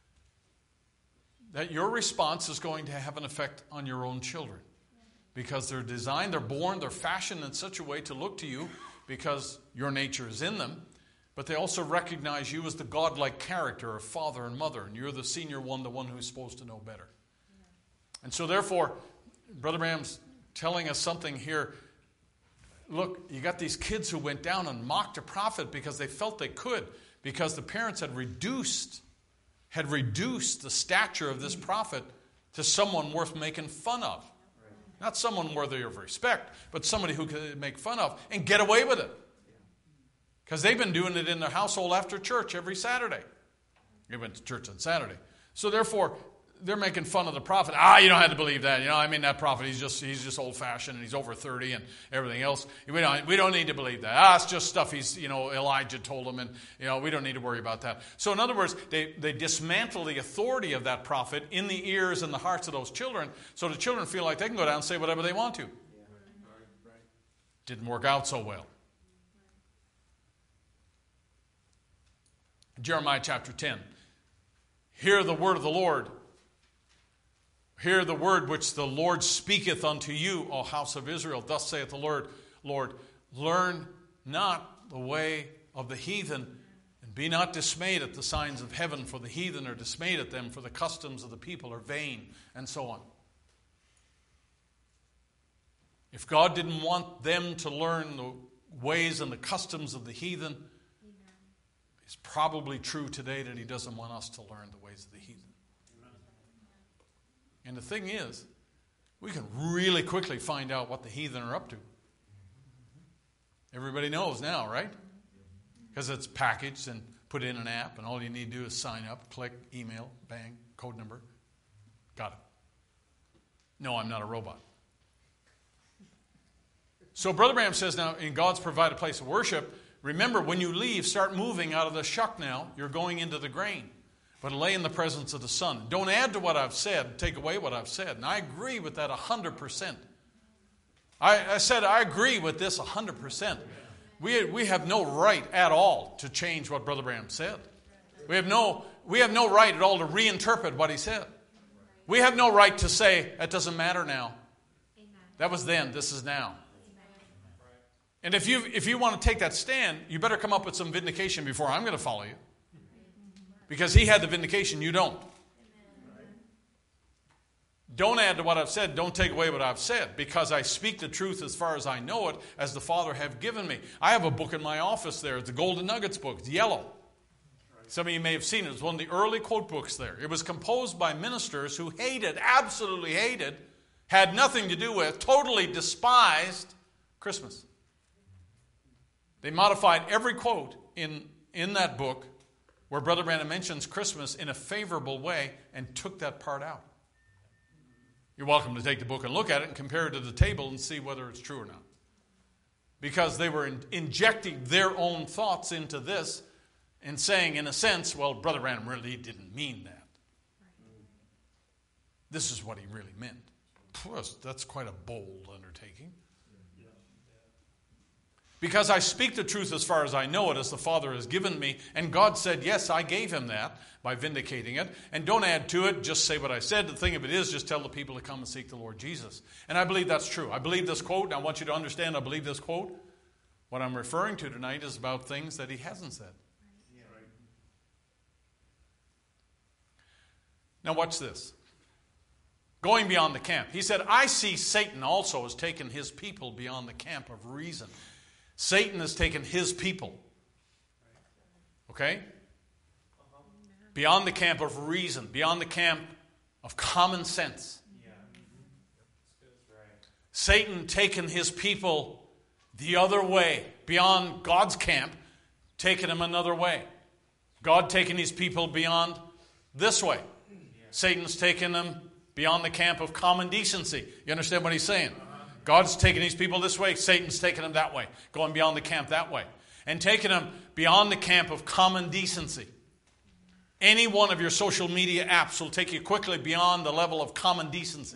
that your response is going to have an effect on your own children. Because they're designed, they're born, they're fashioned in such a way to look to you because your nature is in them. But they also recognize you as the godlike character of father and mother. And you're the senior one, the one who's supposed to know better. And so therefore, Brother Branham's telling us something here. Look, you got these kids who went down and mocked a prophet because they felt they could, because the parents had reduced, had reduced the stature of this prophet to someone worth making fun of. Not someone worthy of respect, but somebody who could make fun of and get away with it. Because they've been doing it in their household after church every Saturday. They went to church on Saturday. So therefore, they're making fun of the prophet. Ah, you don't have to believe that. You know, I mean, that prophet, he's just he's just old-fashioned and he's over thirty and everything else. We don't we don't need to believe that. Ah, it's just stuff he's, you know, Elijah told him, and, you know, we don't need to worry about that. So in other words, they, they dismantle the authority of that prophet in the ears and the hearts of those children, so the children feel like they can go down and say whatever they want to. Didn't work out so well. Jeremiah chapter ten. Hear the word of the Lord. Hear the word which the Lord speaketh unto you, O house of Israel. Thus saith the Lord, Lord, learn not the way of the heathen, and be not dismayed at the signs of heaven, for the heathen are dismayed at them, for the customs of the people are vain, and so on. If God didn't want them to learn the ways and the customs of the heathen, it's probably true today that he doesn't want us to learn the ways of the heathen. And the thing is, we can really quickly find out what the heathen are up to. Everybody knows now, right? Because it's packaged and put in an app, and all you need to do is sign up, click, email, bang, code number. Got it. No, I'm not a robot. So Brother Branham says now, in God's provided place of worship, remember, when you leave, start moving out of the shuck now. You're going into the grain. But lay in the presence of the Son. Don't add to what I've said, take away what I've said. And I agree with that one hundred percent. I, I said I agree with this one hundred percent. We, we have no right at all to change what Brother Branham said. We have no, we have no right at all to reinterpret what he said. We have no right to say, that doesn't matter now. That was then, this is now. And if you if you want to take that stand, you better come up with some vindication before I'm going to follow you. Because he had the vindication, you don't. Don't add to what I've said. Don't take away what I've said. Because I speak the truth as far as I know it, as the Father have given me. I have a book in my office there. It's the Golden Nuggets book. It's yellow. Some of you may have seen it. It's one of the early quote books there. It was composed by ministers who hated, absolutely hated, had nothing to do with, totally despised Christmas. They modified every quote in, in that book where Brother Branham mentions Christmas in a favorable way and took that part out. You're welcome to take the book and look at it and compare it to the table and see whether it's true or not. Because they were in, injecting their own thoughts into this and saying, in a sense, well, Brother Branham really didn't mean that. This is what he really meant. Plus, that's quite a bold undertaking. Because I speak the truth as far as I know it, as the Father has given me. And God said, yes, I gave him that by vindicating it. And don't add to it, just say what I said. The thing of it is, just tell the people to come and seek the Lord Jesus. And I believe that's true. I believe this quote, and I want you to understand, I believe this quote. What I'm referring to tonight is about things that he hasn't said. Now watch this. Going beyond the camp. He said, I see Satan also has taken his people beyond the camp of reason. Satan has taken his people. Okay? Beyond the camp of reason. Beyond the camp of common sense. Satan taken his people the other way. Beyond God's camp. Taken them another way. God taking his people beyond this way. Satan's taken them beyond the camp of common decency. You understand what he's saying? God's taking these people this way. Satan's taking them that way. Going beyond the camp that way. And taking them beyond the camp of common decency. Any one of your social media apps will take you quickly beyond the level of common decency.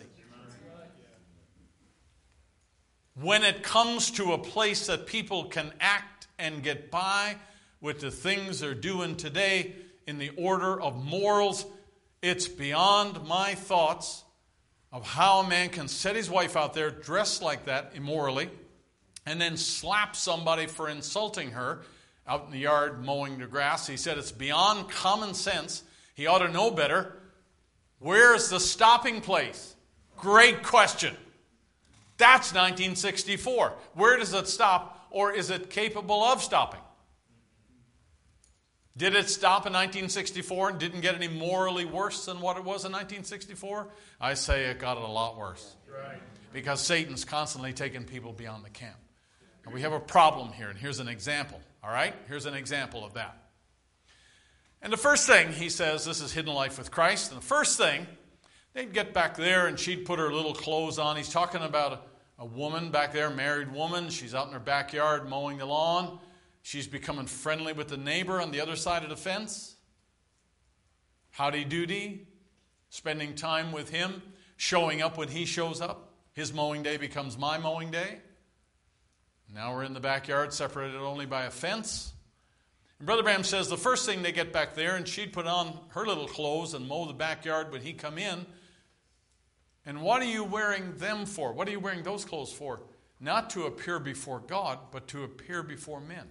When it comes to a place that people can act and get by with the things they're doing today in the order of morals, it's beyond my thoughts of how a man can set his wife out there dressed like that immorally and then slap somebody for insulting her out in the yard mowing the grass. He said it's beyond common sense. He ought to know better. Where's the stopping place? Great question. That's nineteen sixty-four. Where does it stop, or is it capable of stopping? Did it stop in nineteen sixty-four and didn't get any morally worse than what it was in nineteen sixty-four? I say it got it a lot worse. Right. Because Satan's constantly taking people beyond the camp. And we have a problem here, and here's an example. All right? Here's an example of that. And the first thing he says, this is Hidden Life with Christ, and the first thing They'd get back there and she'd put her little clothes on. He's talking about a, a woman back there, a married woman. She's out in her backyard mowing the lawn. She's becoming friendly with the neighbor on the other side of the fence. Howdy-doody. Spending time with him. Showing up when he shows up. His mowing day becomes my mowing day. Now we're in the backyard, separated only by a fence. And Brother Branham says the first thing they get back there, and she'd put on her little clothes and mow the backyard when he'd come in. And what are you wearing them for? What are you wearing those clothes for? Not to appear before God, but to appear before men.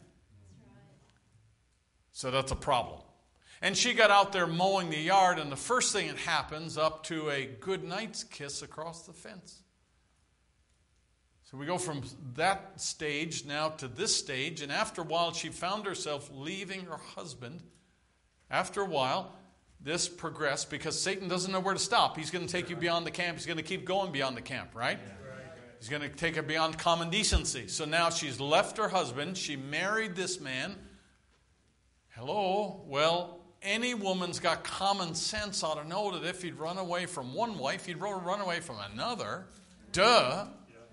So that's a problem. And she got out there mowing the yard, and the first thing that happens, up to a good night's kiss across the fence. So we go from that stage now to this stage, and after a while she found herself leaving her husband. After a while, this progressed because Satan doesn't know where to stop. He's going to take you beyond the camp. He's going to keep going beyond the camp, right? He's going to take her beyond common decency. So now she's left her husband. She married this man. Hello? Well, any woman's got common sense ought to know that if he'd run away from one wife, he'd run away from another. Duh.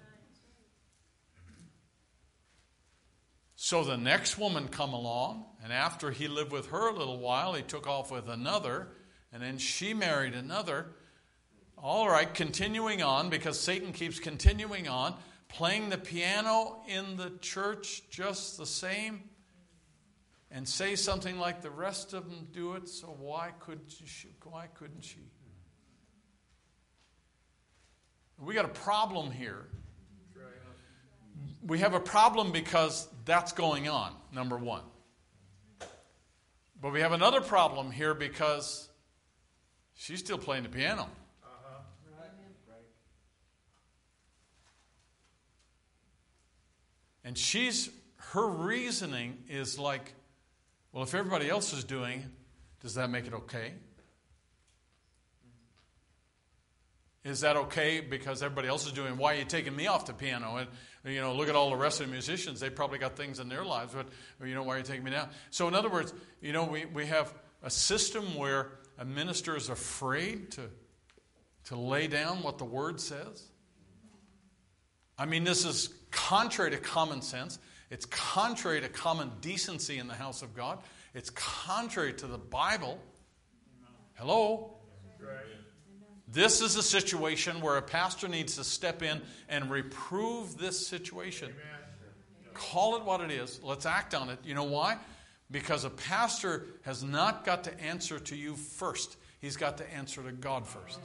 So the next woman come along, and after he lived with her a little while, he took off with another, and then she married another. All right, continuing on, because Satan keeps continuing on, playing the piano in the church just the same, and say something like the rest of them do it, so why could she, why couldn't she? We got a problem here. We have a problem because that's going on, number one. But we have another problem here because she's still playing the piano. Uh-huh. Right. Right. And she's, her reasoning is like, well, if everybody else is doing, does that make it okay? Is that okay because everybody else is doing? Why are you taking me off the piano? And, you know, look at all the rest of the musicians. They probably got things in their lives, but, you know, why are you taking me down? So, in other words, you know, we, we have a system where a minister is afraid to, to lay down what the Word says. I mean, this is contrary to common sense. It's contrary to common decency in the house of God. It's contrary to the Bible. Hello? Right. This is a situation where a pastor needs to step in and reprove this situation. Amen. Call it what it is. Let's act on it. You know why? Because a pastor has not got to answer to you first. He's got to answer to God first.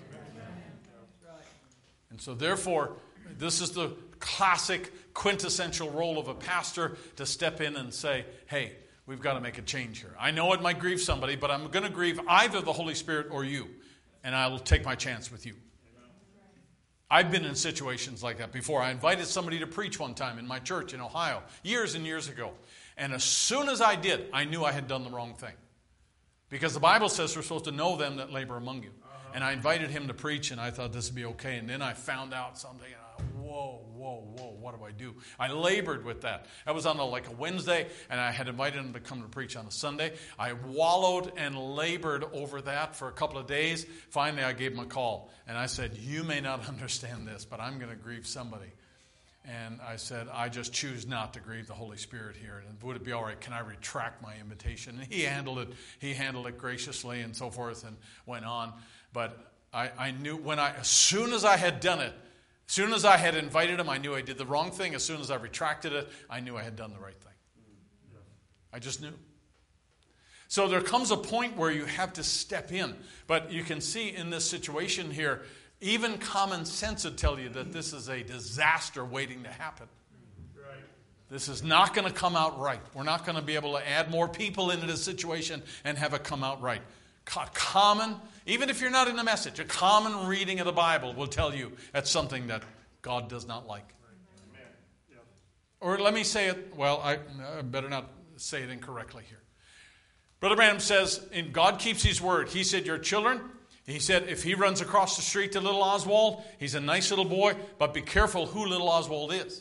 And so therefore, this is the classic quintessential role of a pastor to step in and say, hey, we've got to make a change here. I know it might grieve somebody, but I'm going to grieve either the Holy Spirit or you. And I will take my chance with you. I've been in situations like that before. I invited somebody to preach one time in my church in Ohio, years and years ago. And as soon as I did, I knew I had done the wrong thing. Because the Bible says we're supposed to know them that labor among you. Uh-huh. And I invited him to preach, and I thought this would be okay. And then I found out something, and I, whoa, whoa, whoa, what do I do? I labored with that. I was on a, like a Wednesday, and I had invited him to come to preach on a Sunday. I wallowed and labored over that for a couple of days. Finally, I gave him a call, and I said, you may not understand this, but I'm going to grieve somebody. And I said, I just choose not to grieve the Holy Spirit here. And would it be all right? Can I retract my invitation? And he handled it. He handled it graciously and so forth and went on. But I, I knew when I, as soon as I had done it, as soon as I had invited him, I knew I did the wrong thing. As soon as I retracted it, I knew I had done the right thing. I just knew. So there comes a point where you have to step in. But you can see in this situation here, even common sense would tell you that this is a disaster waiting to happen. Right. This is not going to come out right. We're not going to be able to add more people into this situation and have it come out right. Common, even if you're not in the message, a common reading of the Bible will tell you that's something that God does not like. Amen. Yeah. Or let me say it, well, I, I better not say it incorrectly here. Brother Branham says, and God keeps his word. He said, your children, he said, if he runs across the street to little Oswald, he's a nice little boy, but be careful who little Oswald is.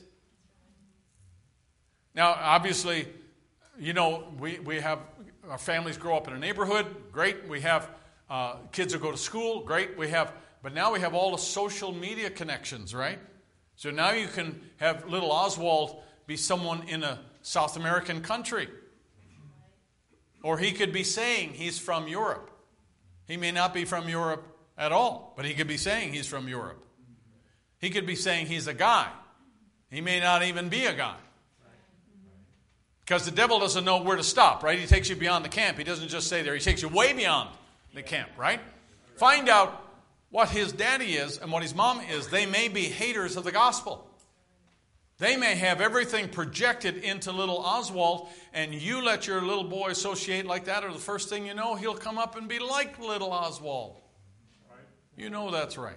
Now, obviously, you know, we, we have, our families grow up in a neighborhood, great. We have uh, kids who go to school, great. We have But now we have all the social media connections, right? So now you can have little Oswald be someone in a South American country. Or he could be saying he's from Europe. He may not be from Europe at all, but he could be saying he's from Europe. He could be saying he's a guy. He may not even be a guy. Because the devil doesn't know where to stop, right? He takes you beyond the camp. He doesn't just stay there. He takes you way beyond the camp, right? Find out what his daddy is and what his mom is. They may be haters of the gospel. They may have everything projected into little Oswald, and you let your little boy associate like that, or the first thing you know, he'll come up and be like little Oswald. You know that's right.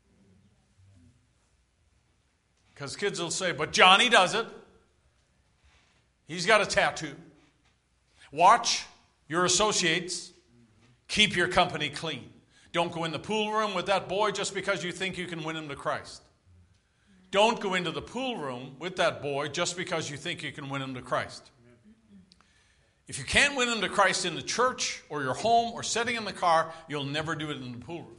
Because kids will say, but Johnny does it. He's got a tattoo. Watch your associates. Keep your company clean. Don't go in the pool room with that boy just because you think you can win him to Christ. Don't go into the pool room with that boy just because you think you can win him to Christ. If you can't win him to Christ in the church or your home or sitting in the car, you'll never do it in the pool room.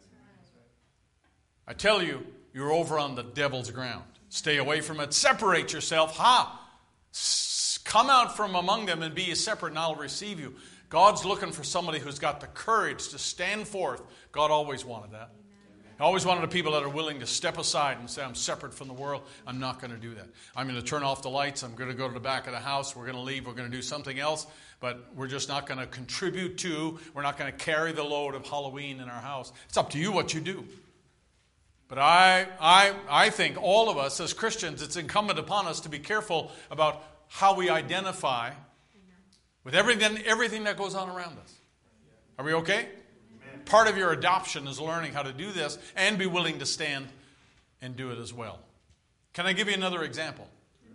I tell you, you're over on the devil's ground. Stay away from it. Separate yourself. Ha! S- come out from among them and be ye separate, and I'll receive you. God's looking for somebody who's got the courage to stand forth. God always wanted that. He always wanted people that are willing to step aside and say, I'm separate from the world. I'm not going to do that. I'm going to turn off the lights. I'm going to go to the back of the house. We're going to leave. We're going to do something else. But we're just not going to contribute to, we're not going to carry the load of Halloween in our house. It's up to you what you do. But I, I, I think all of us as Christians, it's incumbent upon us to be careful about how we identify with everything, everything that goes on around us. Are we okay? Part of your adoption is learning how to do this and be willing to stand and do it as well. Can I give you another example?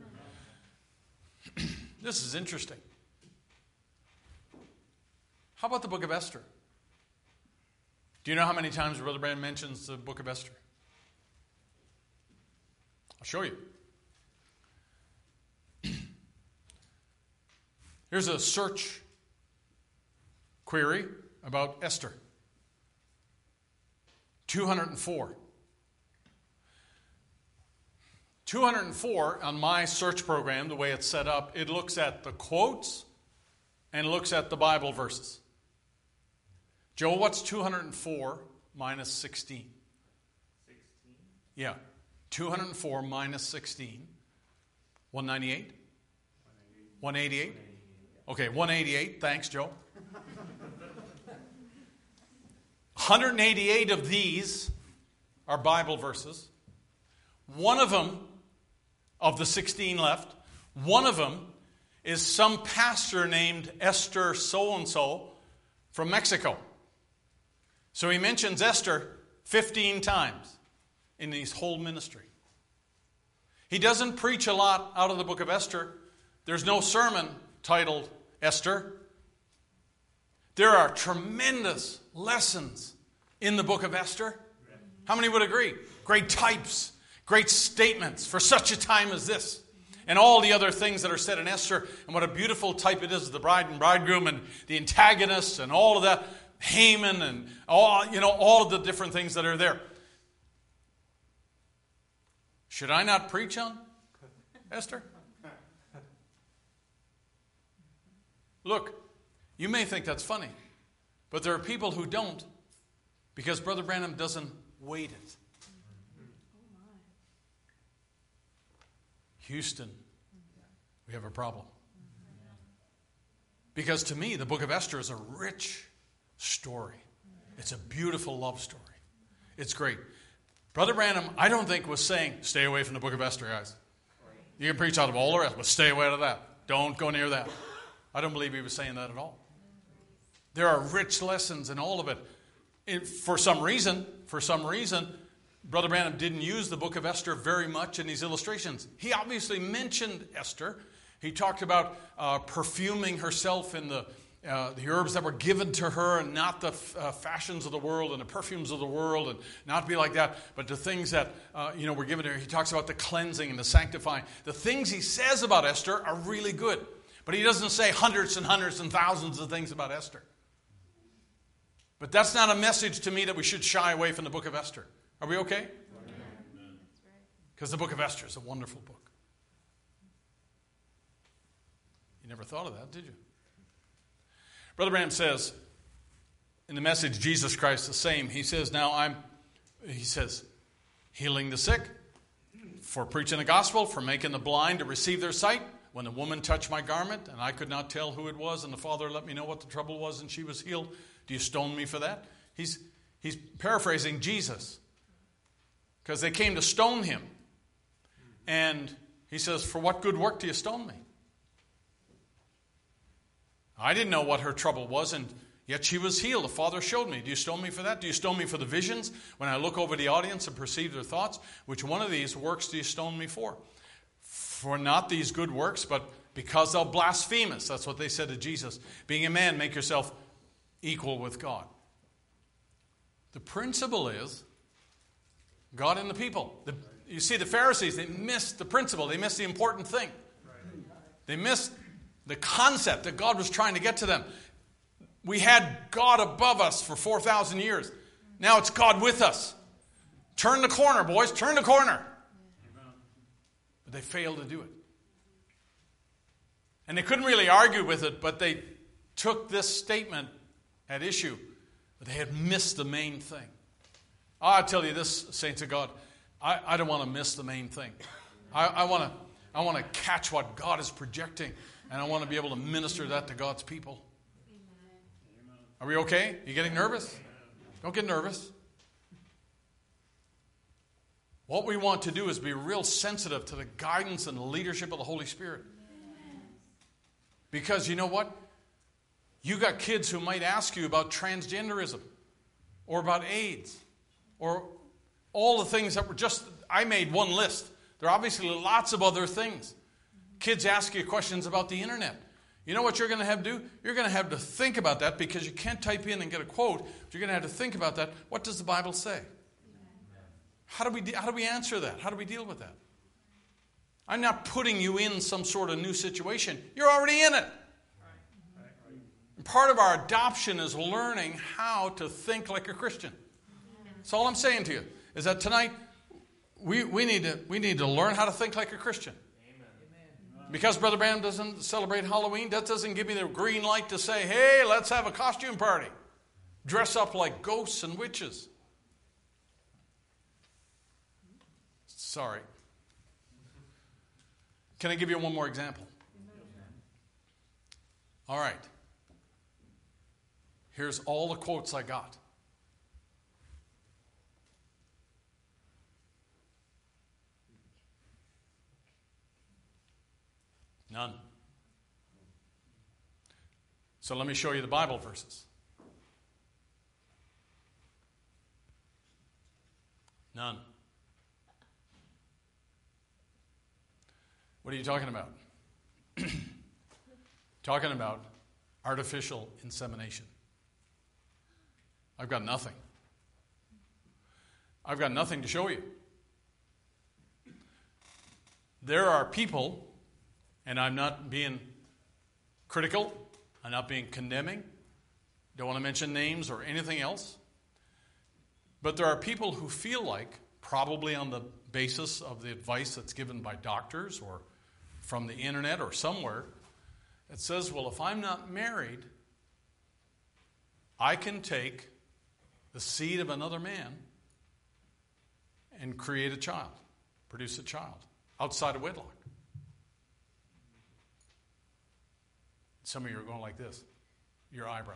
This is interesting. How about the book of Esther? Do you know how many times Brother Branham mentions the book of Esther? I'll show you. Here's a search query about Esther. two hundred four. two hundred four on my search program, the way it's set up, it looks at the quotes and looks at the Bible verses. Joe, what's two hundred four minus sixteen? sixteen. Yeah. two hundred four minus sixteen. one ninety-eight? one eighty-eight? Okay, one eighty-eight. Thanks, Joe. one hundred eighty-eight of these are Bible verses. One of them, of the sixteen left, one of them is some pastor named Esther so-and-so from Mexico. So he mentions Esther fifteen times in his whole ministry. He doesn't preach a lot out of the book of Esther. There's no sermon titled Esther. There are tremendous lessons in the book of Esther. How many would agree? Great types, great statements for such a time as this. And all the other things that are said in Esther, and what a beautiful type it is of the bride and bridegroom and the antagonists and all of that, Haman and all, you know, all of the different things that are there. Should I not preach on Esther? Look, you may think that's funny, but there are people who don't because Brother Branham doesn't weight it. Houston, we have a problem. Because to me, the book of Esther is a rich story. It's a beautiful love story. It's great. Brother Branham, I don't think was saying, stay away from the book of Esther, guys. You can preach out of all the rest, but stay away out of that. Don't go near that. I don't believe he was saying that at all. There are rich lessons in all of it. it. For some reason, for some reason, Brother Branham didn't use the book of Esther very much in these illustrations. He obviously mentioned Esther. He talked about uh, perfuming herself in the uh, the herbs that were given to her, and not the f- uh, fashions of the world and the perfumes of the world, and not be like that, but the things that uh, you know were given to her. He talks about the cleansing and the sanctifying. The things he says about Esther are really good. But he doesn't say hundreds and hundreds and thousands of things about Esther. But that's not a message to me that we should shy away from the book of Esther. Are we okay? Because the book of Esther is a wonderful book. You never thought of that, did you? Brother Branham says, in the message, Jesus Christ the same, he says, now I'm, he says, healing the sick, for preaching the gospel, for making the blind to receive their sight. When the woman touched my garment, and I could not tell who it was, and the Father let me know what the trouble was, and she was healed. Do you stone me for that? He's, he's paraphrasing Jesus, because they came to stone him. And he says, for what good work do you stone me? I didn't know what her trouble was, and yet she was healed. The Father showed me. Do you stone me for that? Do you stone me for the visions? When I look over the audience and perceive their thoughts, which one of these works do you stone me for? For not these good works, but because thou blasphemest. That's what they said to Jesus. Being a man, make yourself equal with God. The principle is God and the people. The, you see, the Pharisees, they missed the principle. They missed the important thing. They missed the concept that God was trying to get to them. We had God above us for four thousand years. Now it's God with us. Turn the corner, boys. Turn the corner. But they failed to do it. And they couldn't really argue with it, but they took this statement at issue. But they had missed the main thing. Oh, I tell you this, saints of God, I, I don't want to miss the main thing. I, I want to I want to catch what God is projecting, and I want to be able to minister that to God's people. Are we okay? You getting nervous? Don't get nervous. What we want to do is be real sensitive to the guidance and the leadership of the Holy Spirit. Because you know what? You got kids who might ask you about transgenderism or about AIDS or all the things that were just, I made one list. There are obviously lots of other things. Kids ask you questions about the internet. You know what you're going to have to do? You're going to have to think about that, because you can't type in and get a quote. But you're going to have to think about that. What does the Bible say? How do we de- how do we answer that? How do we deal with that? I'm not putting you in some sort of new situation. You're already in it. And part of our adoption is learning how to think like a Christian. That's all I'm saying to you, is that tonight we, we, need to, we need to learn how to think like a Christian. Because Brother Branham doesn't celebrate Halloween, that doesn't give me the green light to say, hey, let's have a costume party. Dress up like ghosts and witches. Sorry. Can I give you one more example? All right. Here's all the quotes I got. None. So let me show you the Bible verses. None. What are you talking about? Talking about artificial insemination. I've got nothing. I've got nothing to show you. There are people, and I'm not being critical, I'm not being condemning, don't want to mention names or anything else, but there are people who feel like, probably on the basis of the advice that's given by doctors or from the internet or somewhere, it says, well, if I'm not married, I can take the seed of another man and create a child, produce a child outside of wedlock. Some of you are going like this, your eyebrows.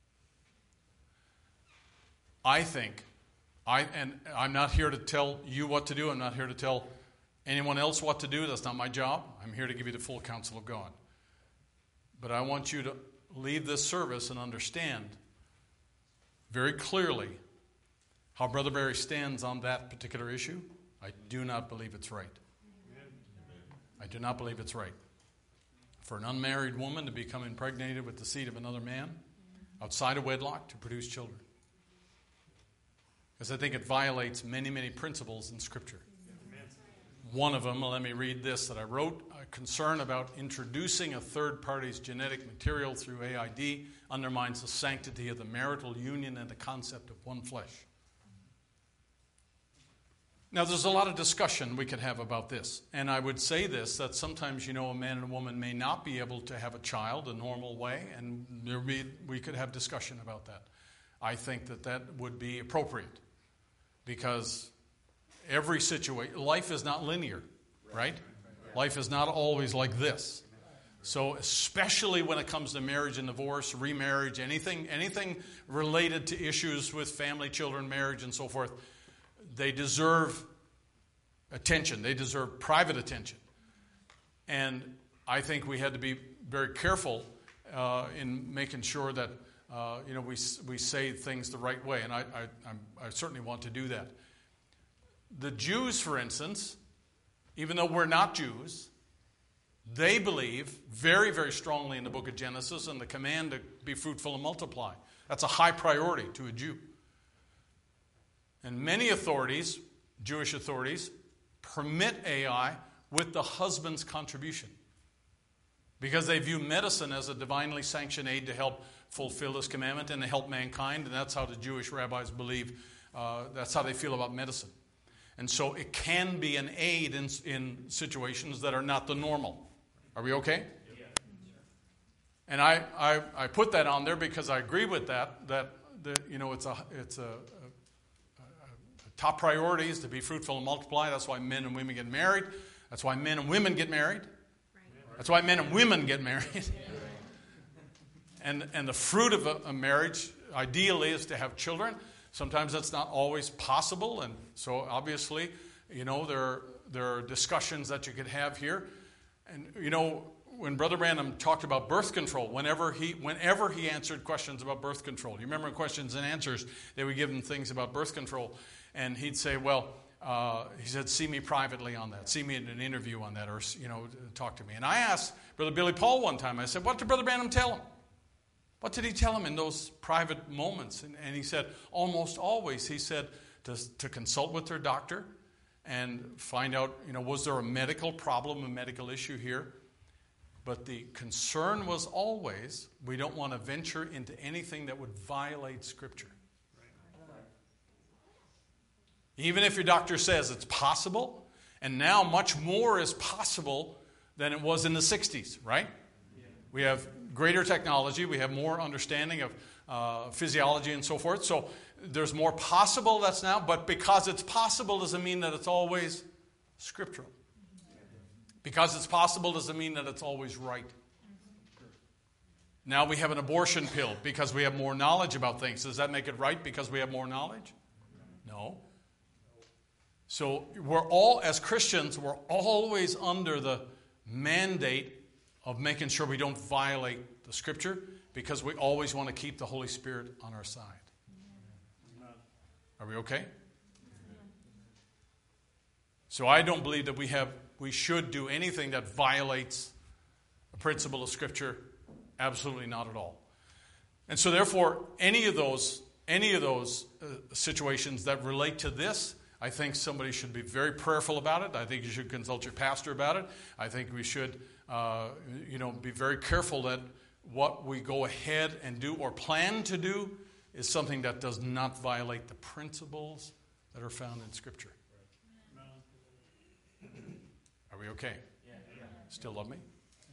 I think, I and I'm not here to tell you what to do. I'm not here to tell anyone else what to do. That's not my job. I'm here to give you the full counsel of God. But I want you to leave this service and understand very clearly how Brother Barry stands on that particular issue. I do not believe it's right. I do not believe it's right for an unmarried woman to become impregnated with the seed of another man outside of wedlock to produce children. Because I think it violates many, many principles in Scripture. One of them, let me read this that I wrote. I concern about introducing a third party's genetic material through A I D undermines the sanctity of the marital union and the concept of one flesh. Now, there's a lot of discussion we could have about this. And I would say this, that sometimes, you know, a man and a woman may not be able to have a child a normal way, and there be, we could have discussion about that. I think that that would be appropriate because every situation, life is not linear, right? Life is not always like this. So especially when it comes to marriage and divorce, remarriage, anything, anything related to issues with family, children, marriage, and so forth, they deserve attention. They deserve private attention. And I think we had to be very careful uh, in making sure that uh, you know we we say things the right way. And I I, I'm, I certainly want to do that. The Jews, for instance, even though we're not Jews, they believe very, very strongly in the book of Genesis and the command to be fruitful and multiply. That's a high priority to a Jew. And many authorities, Jewish authorities, permit A I with the husband's contribution because they view medicine as a divinely sanctioned aid to help fulfill this commandment and to help mankind, and that's how the Jewish rabbis believe, uh, that's how they feel about medicine. And so it can be an aid in, in situations that are not the normal. Are we okay? Yeah. And I, I, I put that on there because I agree with that, that the, you know, it's a, it's a, a top priority is to be fruitful and multiply. That's why men and women get married. That's why men and women get married. That's why men and women get married. And, and the fruit of a, a marriage, ideally, is to have children. Sometimes that's not always possible. And so, obviously, you know, there are, there are discussions that you could have here. And, you know, when Brother Branham talked about birth control, whenever he whenever he answered questions about birth control, you remember in questions and answers, they would give him things about birth control. And he'd say, well, uh, he said, see me privately on that. See me in an interview on that, or, you know, talk to me. And I asked Brother Billy Paul one time, I said, what did Brother Branham tell him? What did he tell him in those private moments? And, and he said, almost always, he said, to, to consult with their doctor and find out, you know, was there a medical problem, a medical issue here? But the concern was always, we don't want to venture into anything that would violate Scripture. Even if your doctor says it's possible, and now much more is possible than it was in the sixties, right? Yeah. We have greater technology, we have more understanding of uh, physiology and so forth, so there's more possible that's now, but because it's possible doesn't mean that it's always scriptural. Because it's possible doesn't mean that it's always right. Now we have an abortion pill because we have more knowledge about things. Does that make it right because we have more knowledge? No. So we're all, as Christians, we're always under the mandate of making sure we don't violate the Scripture because we always want to keep the Holy Spirit on our side. Are we okay? So I don't believe that we have, we should do anything that violates a principle of Scripture. Absolutely not at all. And so therefore, any of those, any of those uh, situations that relate to this, I think somebody should be very prayerful about it. I think you should consult your pastor about it. I think we should, uh, you know, be very careful that what we go ahead and do or plan to do is something that does not violate the principles that are found in Scripture. Are we okay? Still love me?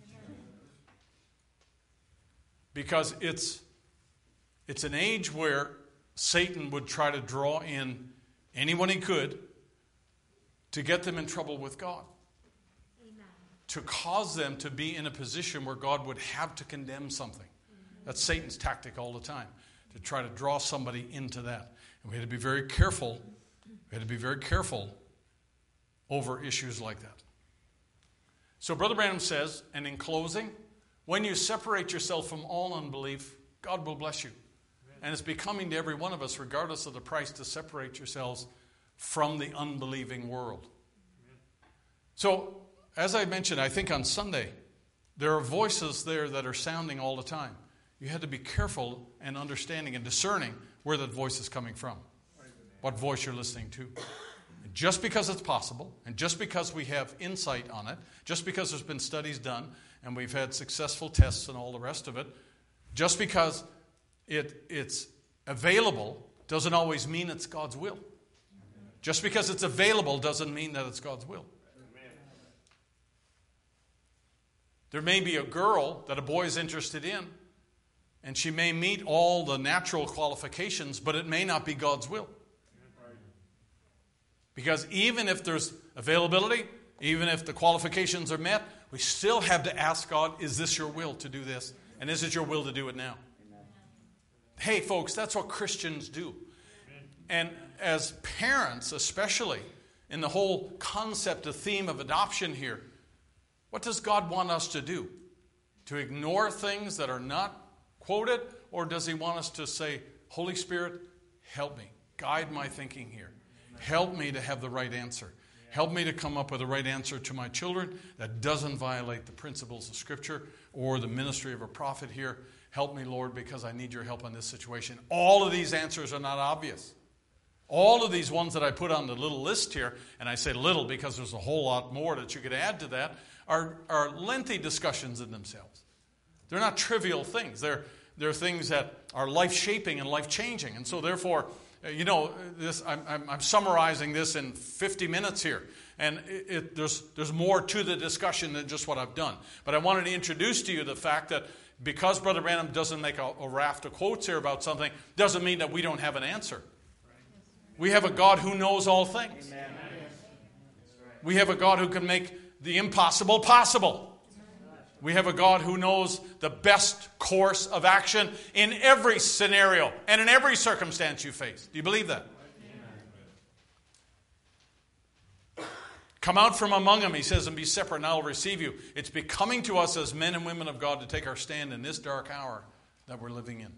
Because it's it's an age where Satan would try to draw in anyone he could to get them in trouble with God. Amen. To cause them to be in a position where God would have to condemn something. Amen. That's Satan's tactic all the time, to try to draw somebody into that. And we had to be very careful. We had to be very careful over issues like that. So Brother Branham says, and in closing, when you separate yourself from all unbelief, God will bless you. And it's becoming to every one of us, regardless of the price, to separate yourselves from the unbelieving world. So, as I mentioned, I think on Sunday, there are voices there that are sounding all the time. You had to be careful and understanding and discerning where that voice is coming from, what voice you're listening to. just because it's possible, and just because we have insight on it, just because there's been studies done, and we've had successful tests and all the rest of it, just because it, it's available doesn't always mean it's God's will. Just because it's available doesn't mean that it's God's will. There may be a girl that a boy is interested in, and she may meet all the natural qualifications, but it may not be God's will. Because even if there's availability, even if the qualifications are met, we still have to ask God, is this your will to do this? And is it your will to do it now? Amen. Hey, folks, that's what Christians do. And as parents, especially, in the whole concept, the theme of adoption here, what does God want us to do? To ignore things that are not quoted? Or does he want us to say, Holy Spirit, help me. Guide my thinking here. Help me to have the right answer. Help me to come up with the right answer to my children that doesn't violate the principles of Scripture or the ministry of a prophet here. Help me, Lord, because I need your help in this situation. All of these answers are not obvious. All of these ones that I put on the little list here, and I say little because there's a whole lot more that you could add to that, are, are lengthy discussions in themselves. They're not trivial things. They're, they're things that are life-shaping and life-changing. And so therefore, you know, this I'm, I'm, I'm summarizing this in fifty minutes here. And it, it, there's, there's more to the discussion than just what I've done. But I wanted to introduce to you the fact that because Brother Branham doesn't make a, a raft of quotes here about something, doesn't mean that we don't have an answer. We have a God who knows all things. Amen. We have a God who can make the impossible possible. We have a God who knows the best course of action in every scenario and in every circumstance you face. Do you believe that? Amen. Come out from among them, he says, and be separate, and I will receive you. It's becoming to us as men and women of God to take our stand in this dark hour that we're living in.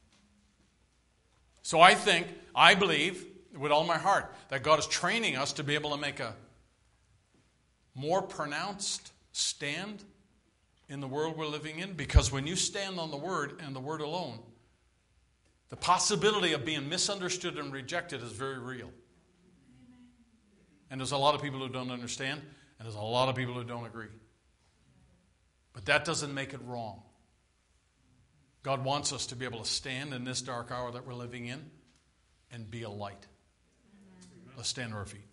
So I think, I believe, with all my heart, that God is training us to be able to make a more pronounced stand in the world we're living in, because when you stand on the Word and the Word alone, the possibility of being misunderstood and rejected is very real. And there's a lot of people who don't understand, and there's a lot of people who don't agree. But that doesn't make it wrong. God wants us to be able to stand in this dark hour that we're living in and be a light. Let's stand to our feet.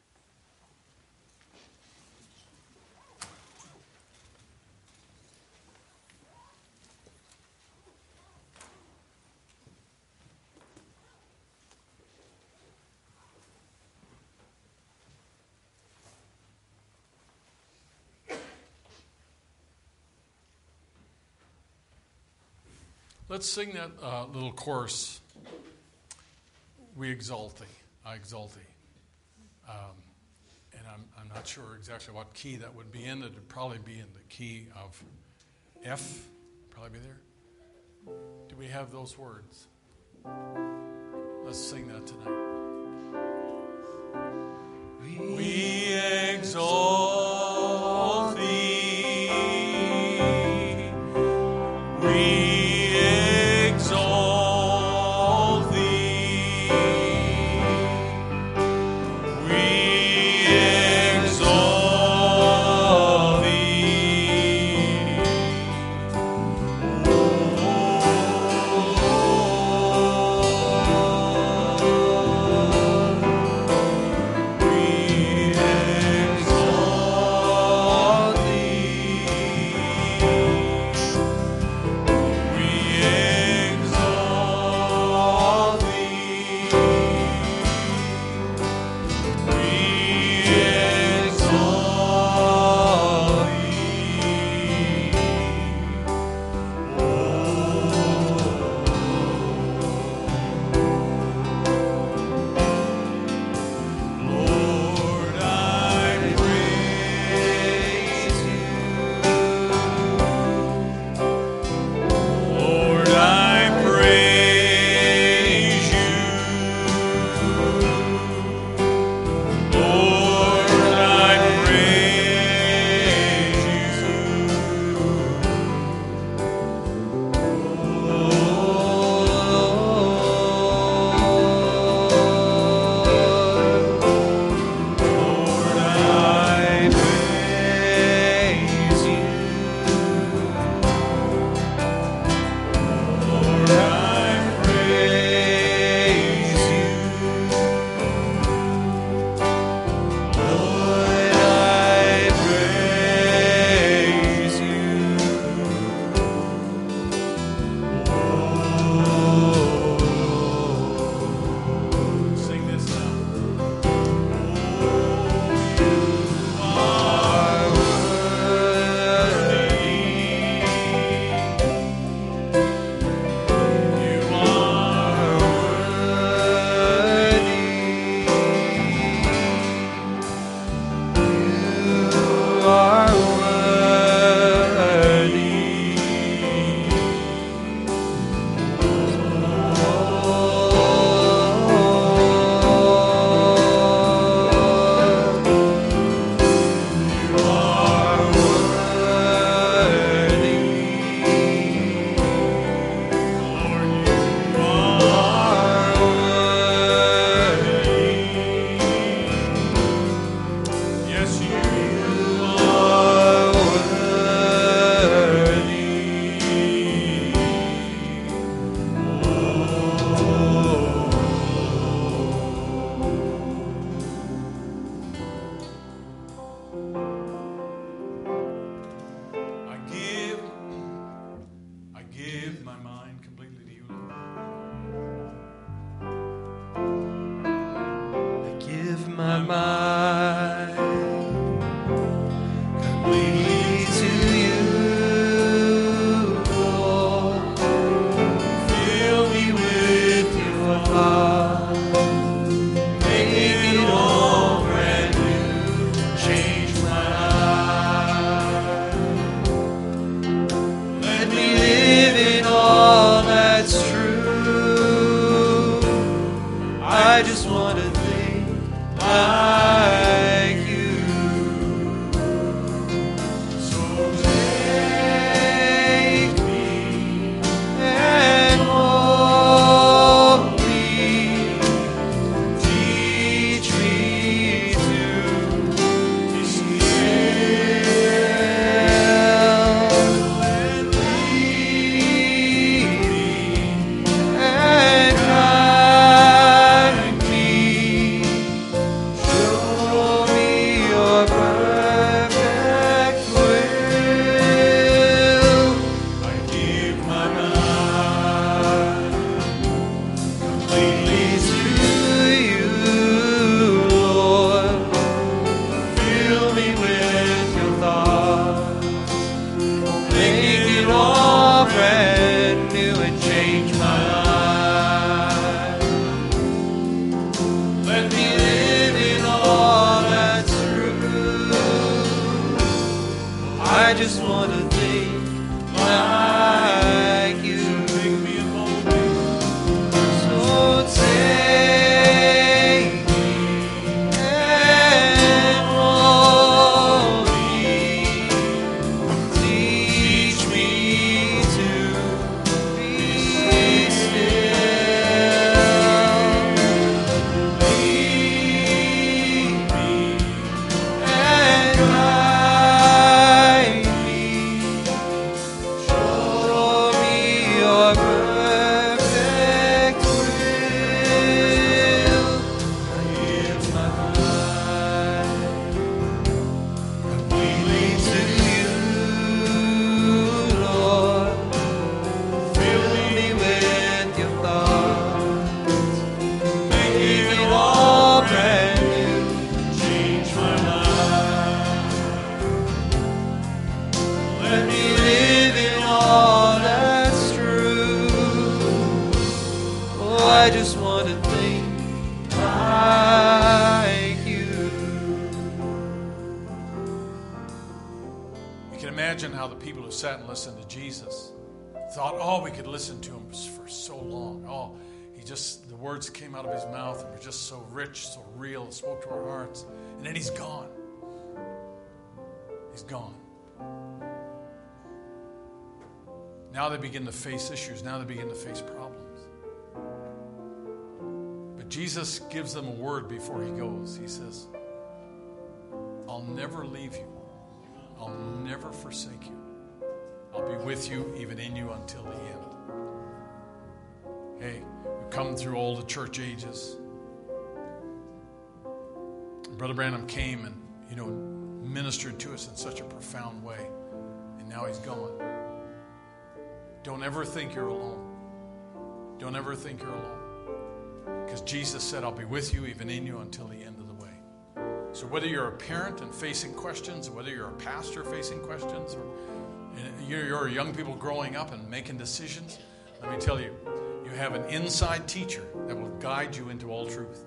Let's sing that uh, little chorus. We exalt thee, I exalt thee. Um, and I'm, I'm not sure exactly what key that would be in. It would probably be in the key of F. Probably be there. Do we have those words? Let's sing that tonight. We exalt thee. We We exalt I just want to think like you. So take me and hold me. Teach me to be still. Lead me and guide me. Show me your perfect will. I give my life completely to you, Lord. Fill me with your thoughts, making it all brand new. Change my life. Let me live in all that's true. Oh, I just want to think like you. You can imagine how the people who sat and listened to Jesus thought, oh, we could listen to him for so long. Oh, he just, the words came out of his mouth and were just so rich, so real, it spoke to our hearts. And then he's gone. He's gone. Now they begin to face issues. Now they begin to face problems. But Jesus gives them a word before he goes. He says, I'll never leave you. I'll never forsake you. I'll be with you, even in you, until the end. Hey, we've come through all the church ages. Brother Branham came and, you know, ministered to us in such a profound way. And now he's gone. Don't ever think you're alone. Don't ever think you're alone. Because Jesus said, I'll be with you, even in you, until the end of the way. So whether you're a parent and facing questions, whether you're a pastor facing questions, or you're young people growing up and making decisions, let me tell you, you have an inside teacher that will guide you into all truth.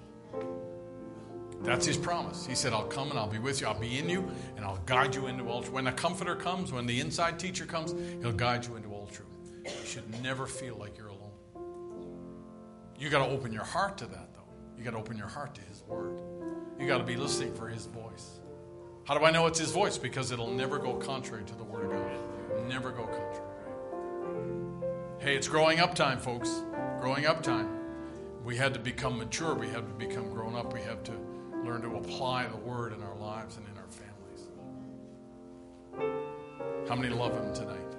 That's his promise. He said, I'll come and I'll be with you. I'll be in you and I'll guide you into all truth. When the comforter comes, when the inside teacher comes, he'll guide you into all truth. You should never feel like you're alone. You got to open your heart to that, though. You got to open your heart to his word. You got to be listening for his voice. How do I know it's his voice? Because it'll never go contrary to the word of God. Never go contrary. Hey, it's growing up time, folks. Growing up time. We had to become mature. We had to become grown up. We have to learn to apply the word in our lives and in our families. How many love him tonight?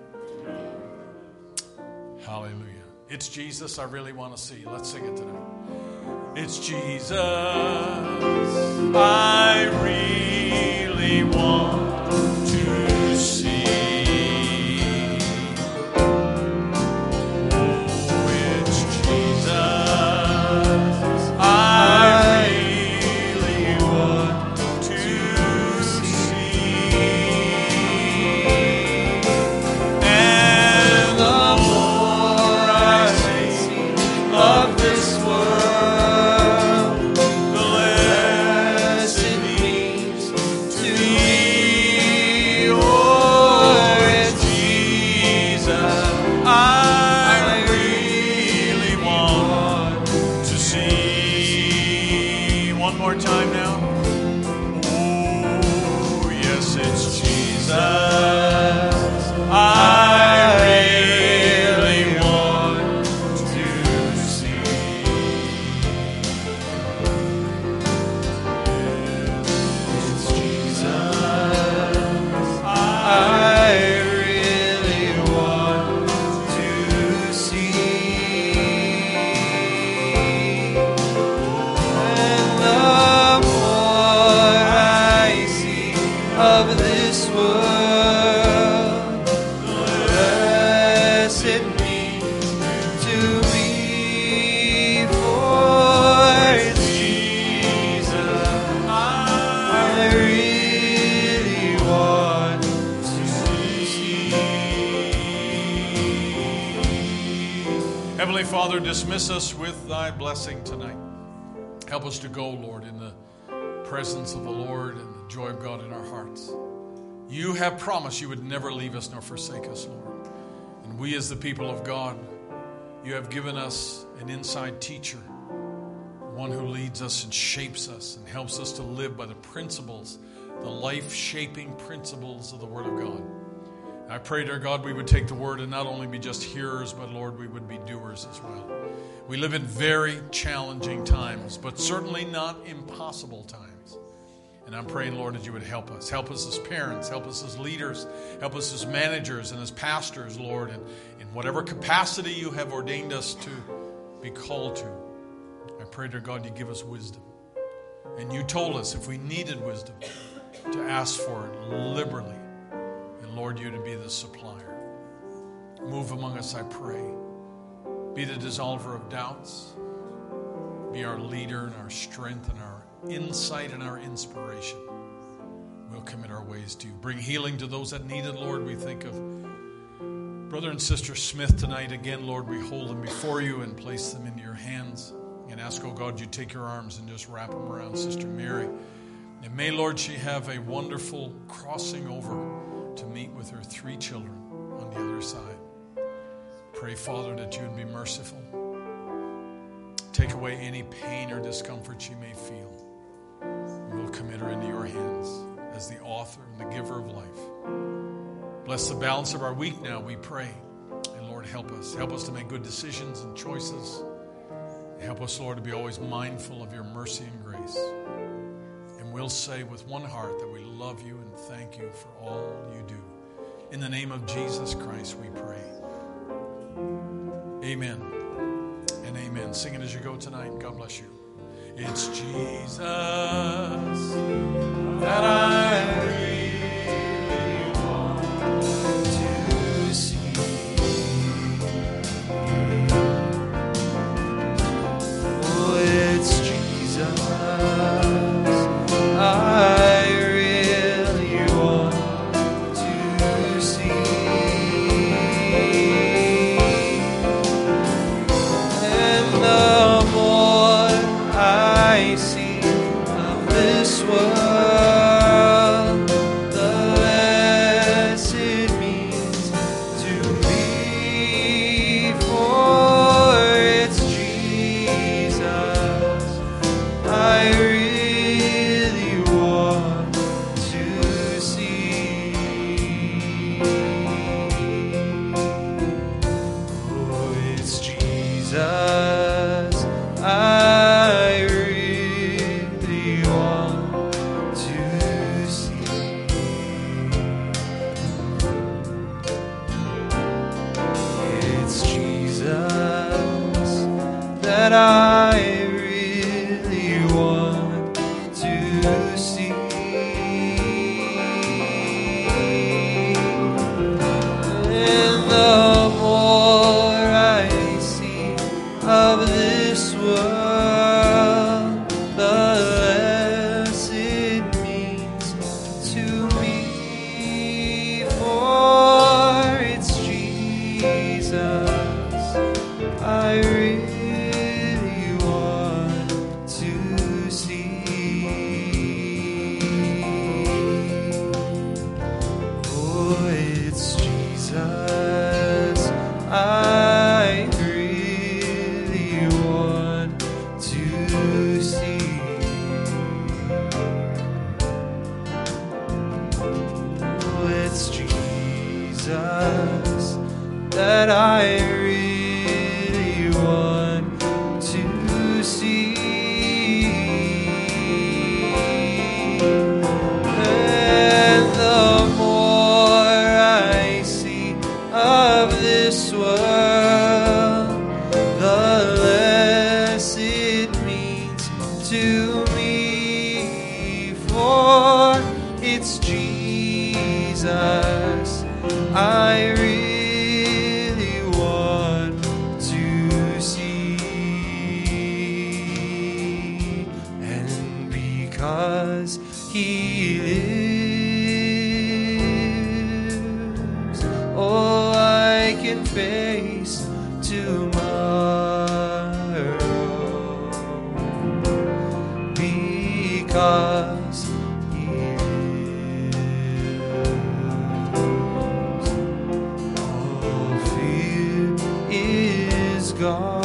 Hallelujah. It's Jesus I really want to see. Let's sing it tonight. It's Jesus I really want to see. Oh, it's Jesus I really want to see. And the more I see of this world, the less it means to me. Oh, it's Jesus I really want to see. One more time now. Oh, yes, it's Jesus I really want to see. It's Jesus I really want to see. And the more I see of this world, the less it means to me. For it's Jesus I really want to see. Heavenly Father, dismiss us with thy blessing tonight. Help us to go, Lord, in the presence of the Lord and the joy of God in our hearts. You have promised you would never leave us nor forsake us, Lord. And we as the people of God, you have given us an inside teacher, one who leads us and shapes us and helps us to live by the principles, the life-shaping principles of the Word of God. I pray, dear God, we would take the Word and not only be just hearers, but, Lord, we would be doers as well. We live in very challenging times, but certainly not impossible times. And I'm praying, Lord, that you would help us. Help us as parents. Help us as leaders. Help us as managers and as pastors, Lord, and in whatever capacity you have ordained us to be called to. I pray, dear God, you give us wisdom. And you told us if we needed wisdom to ask for it liberally. And, Lord, you to be the supplier. Move among us, I pray. Be the dissolver of doubts. Be our leader and our strength and our insight and our inspiration. We'll commit our ways to you. Bring healing to those that need it, Lord. We think of Brother and Sister Smith tonight. Again, Lord, we hold them before you and place them into your hands. And ask, oh God, you take your arms and just wrap them around Sister Mary. And may, Lord, she have a wonderful crossing over to meet with her three children on the other side. Pray, Father, that you would be merciful. Take away any pain or discomfort she may feel. We'll commit her into your hands as the author and the giver of life. Bless the balance of our week now, we pray. And Lord, help us. Help us to make good decisions and choices. Help us, Lord, to be always mindful of your mercy and grace. And we'll say with one heart that we love you and thank you for all you do. In the name of Jesus Christ, we pray. Amen and amen. Sing it as you go tonight. God bless you. It's Jesus that I really want to see. Oh, it's Jesus I really want to see. And the more I see of this world, the less it means to me. For it's Jesus I really want to see. Oh, it's Jesus I really want to see. It's Jesus that I really want to see. And the more I see of this world, the less it means to me. For it's Jesus I really want to see. Oh, it's Jesus I really want to see. Oh, it's Jesus that I really want to see. And the more I see of this world, the less it means to me. For it's Jesus I really want to see. And because He lives, oh, I can face tomorrow. Because He lives. God.